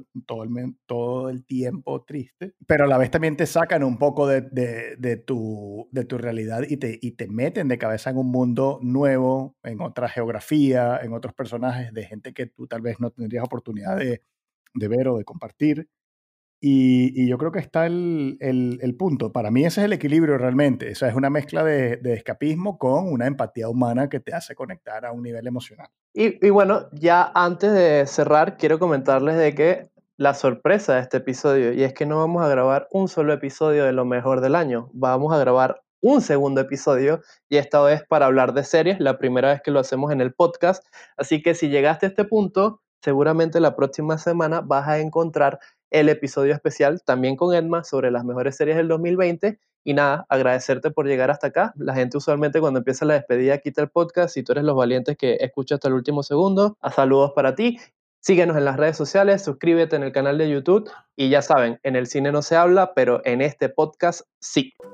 todo el tiempo triste, pero a la vez también te sacan un poco de tu realidad y te meten de cabeza en un mundo nuevo, en otra geografía, en otros personajes, de gente que tú tal vez no tendrías oportunidad de ver o de compartir. Y yo creo que está el punto. Para mí ese es el equilibrio realmente. O sea, es una mezcla de escapismo con una empatía humana que te hace conectar a un nivel emocional. Y bueno, ya antes de cerrar, quiero comentarles de que la sorpresa de este episodio, y es que no vamos a grabar un solo episodio de lo mejor del año, vamos a grabar un segundo episodio, y esta vez para hablar de series, la primera vez que lo hacemos en el podcast. Así que si llegaste a este punto, seguramente la próxima semana vas a encontrar el episodio especial también con Edma sobre las mejores series del 2020. Y nada, agradecerte por llegar hasta acá. La gente usualmente cuando empieza la despedida quita el podcast y tú eres los valientes que escuchas hasta el último segundo. A saludos para ti. Síguenos en las redes sociales, suscríbete en el canal de YouTube y ya saben, en el cine no se habla, pero en este podcast sí.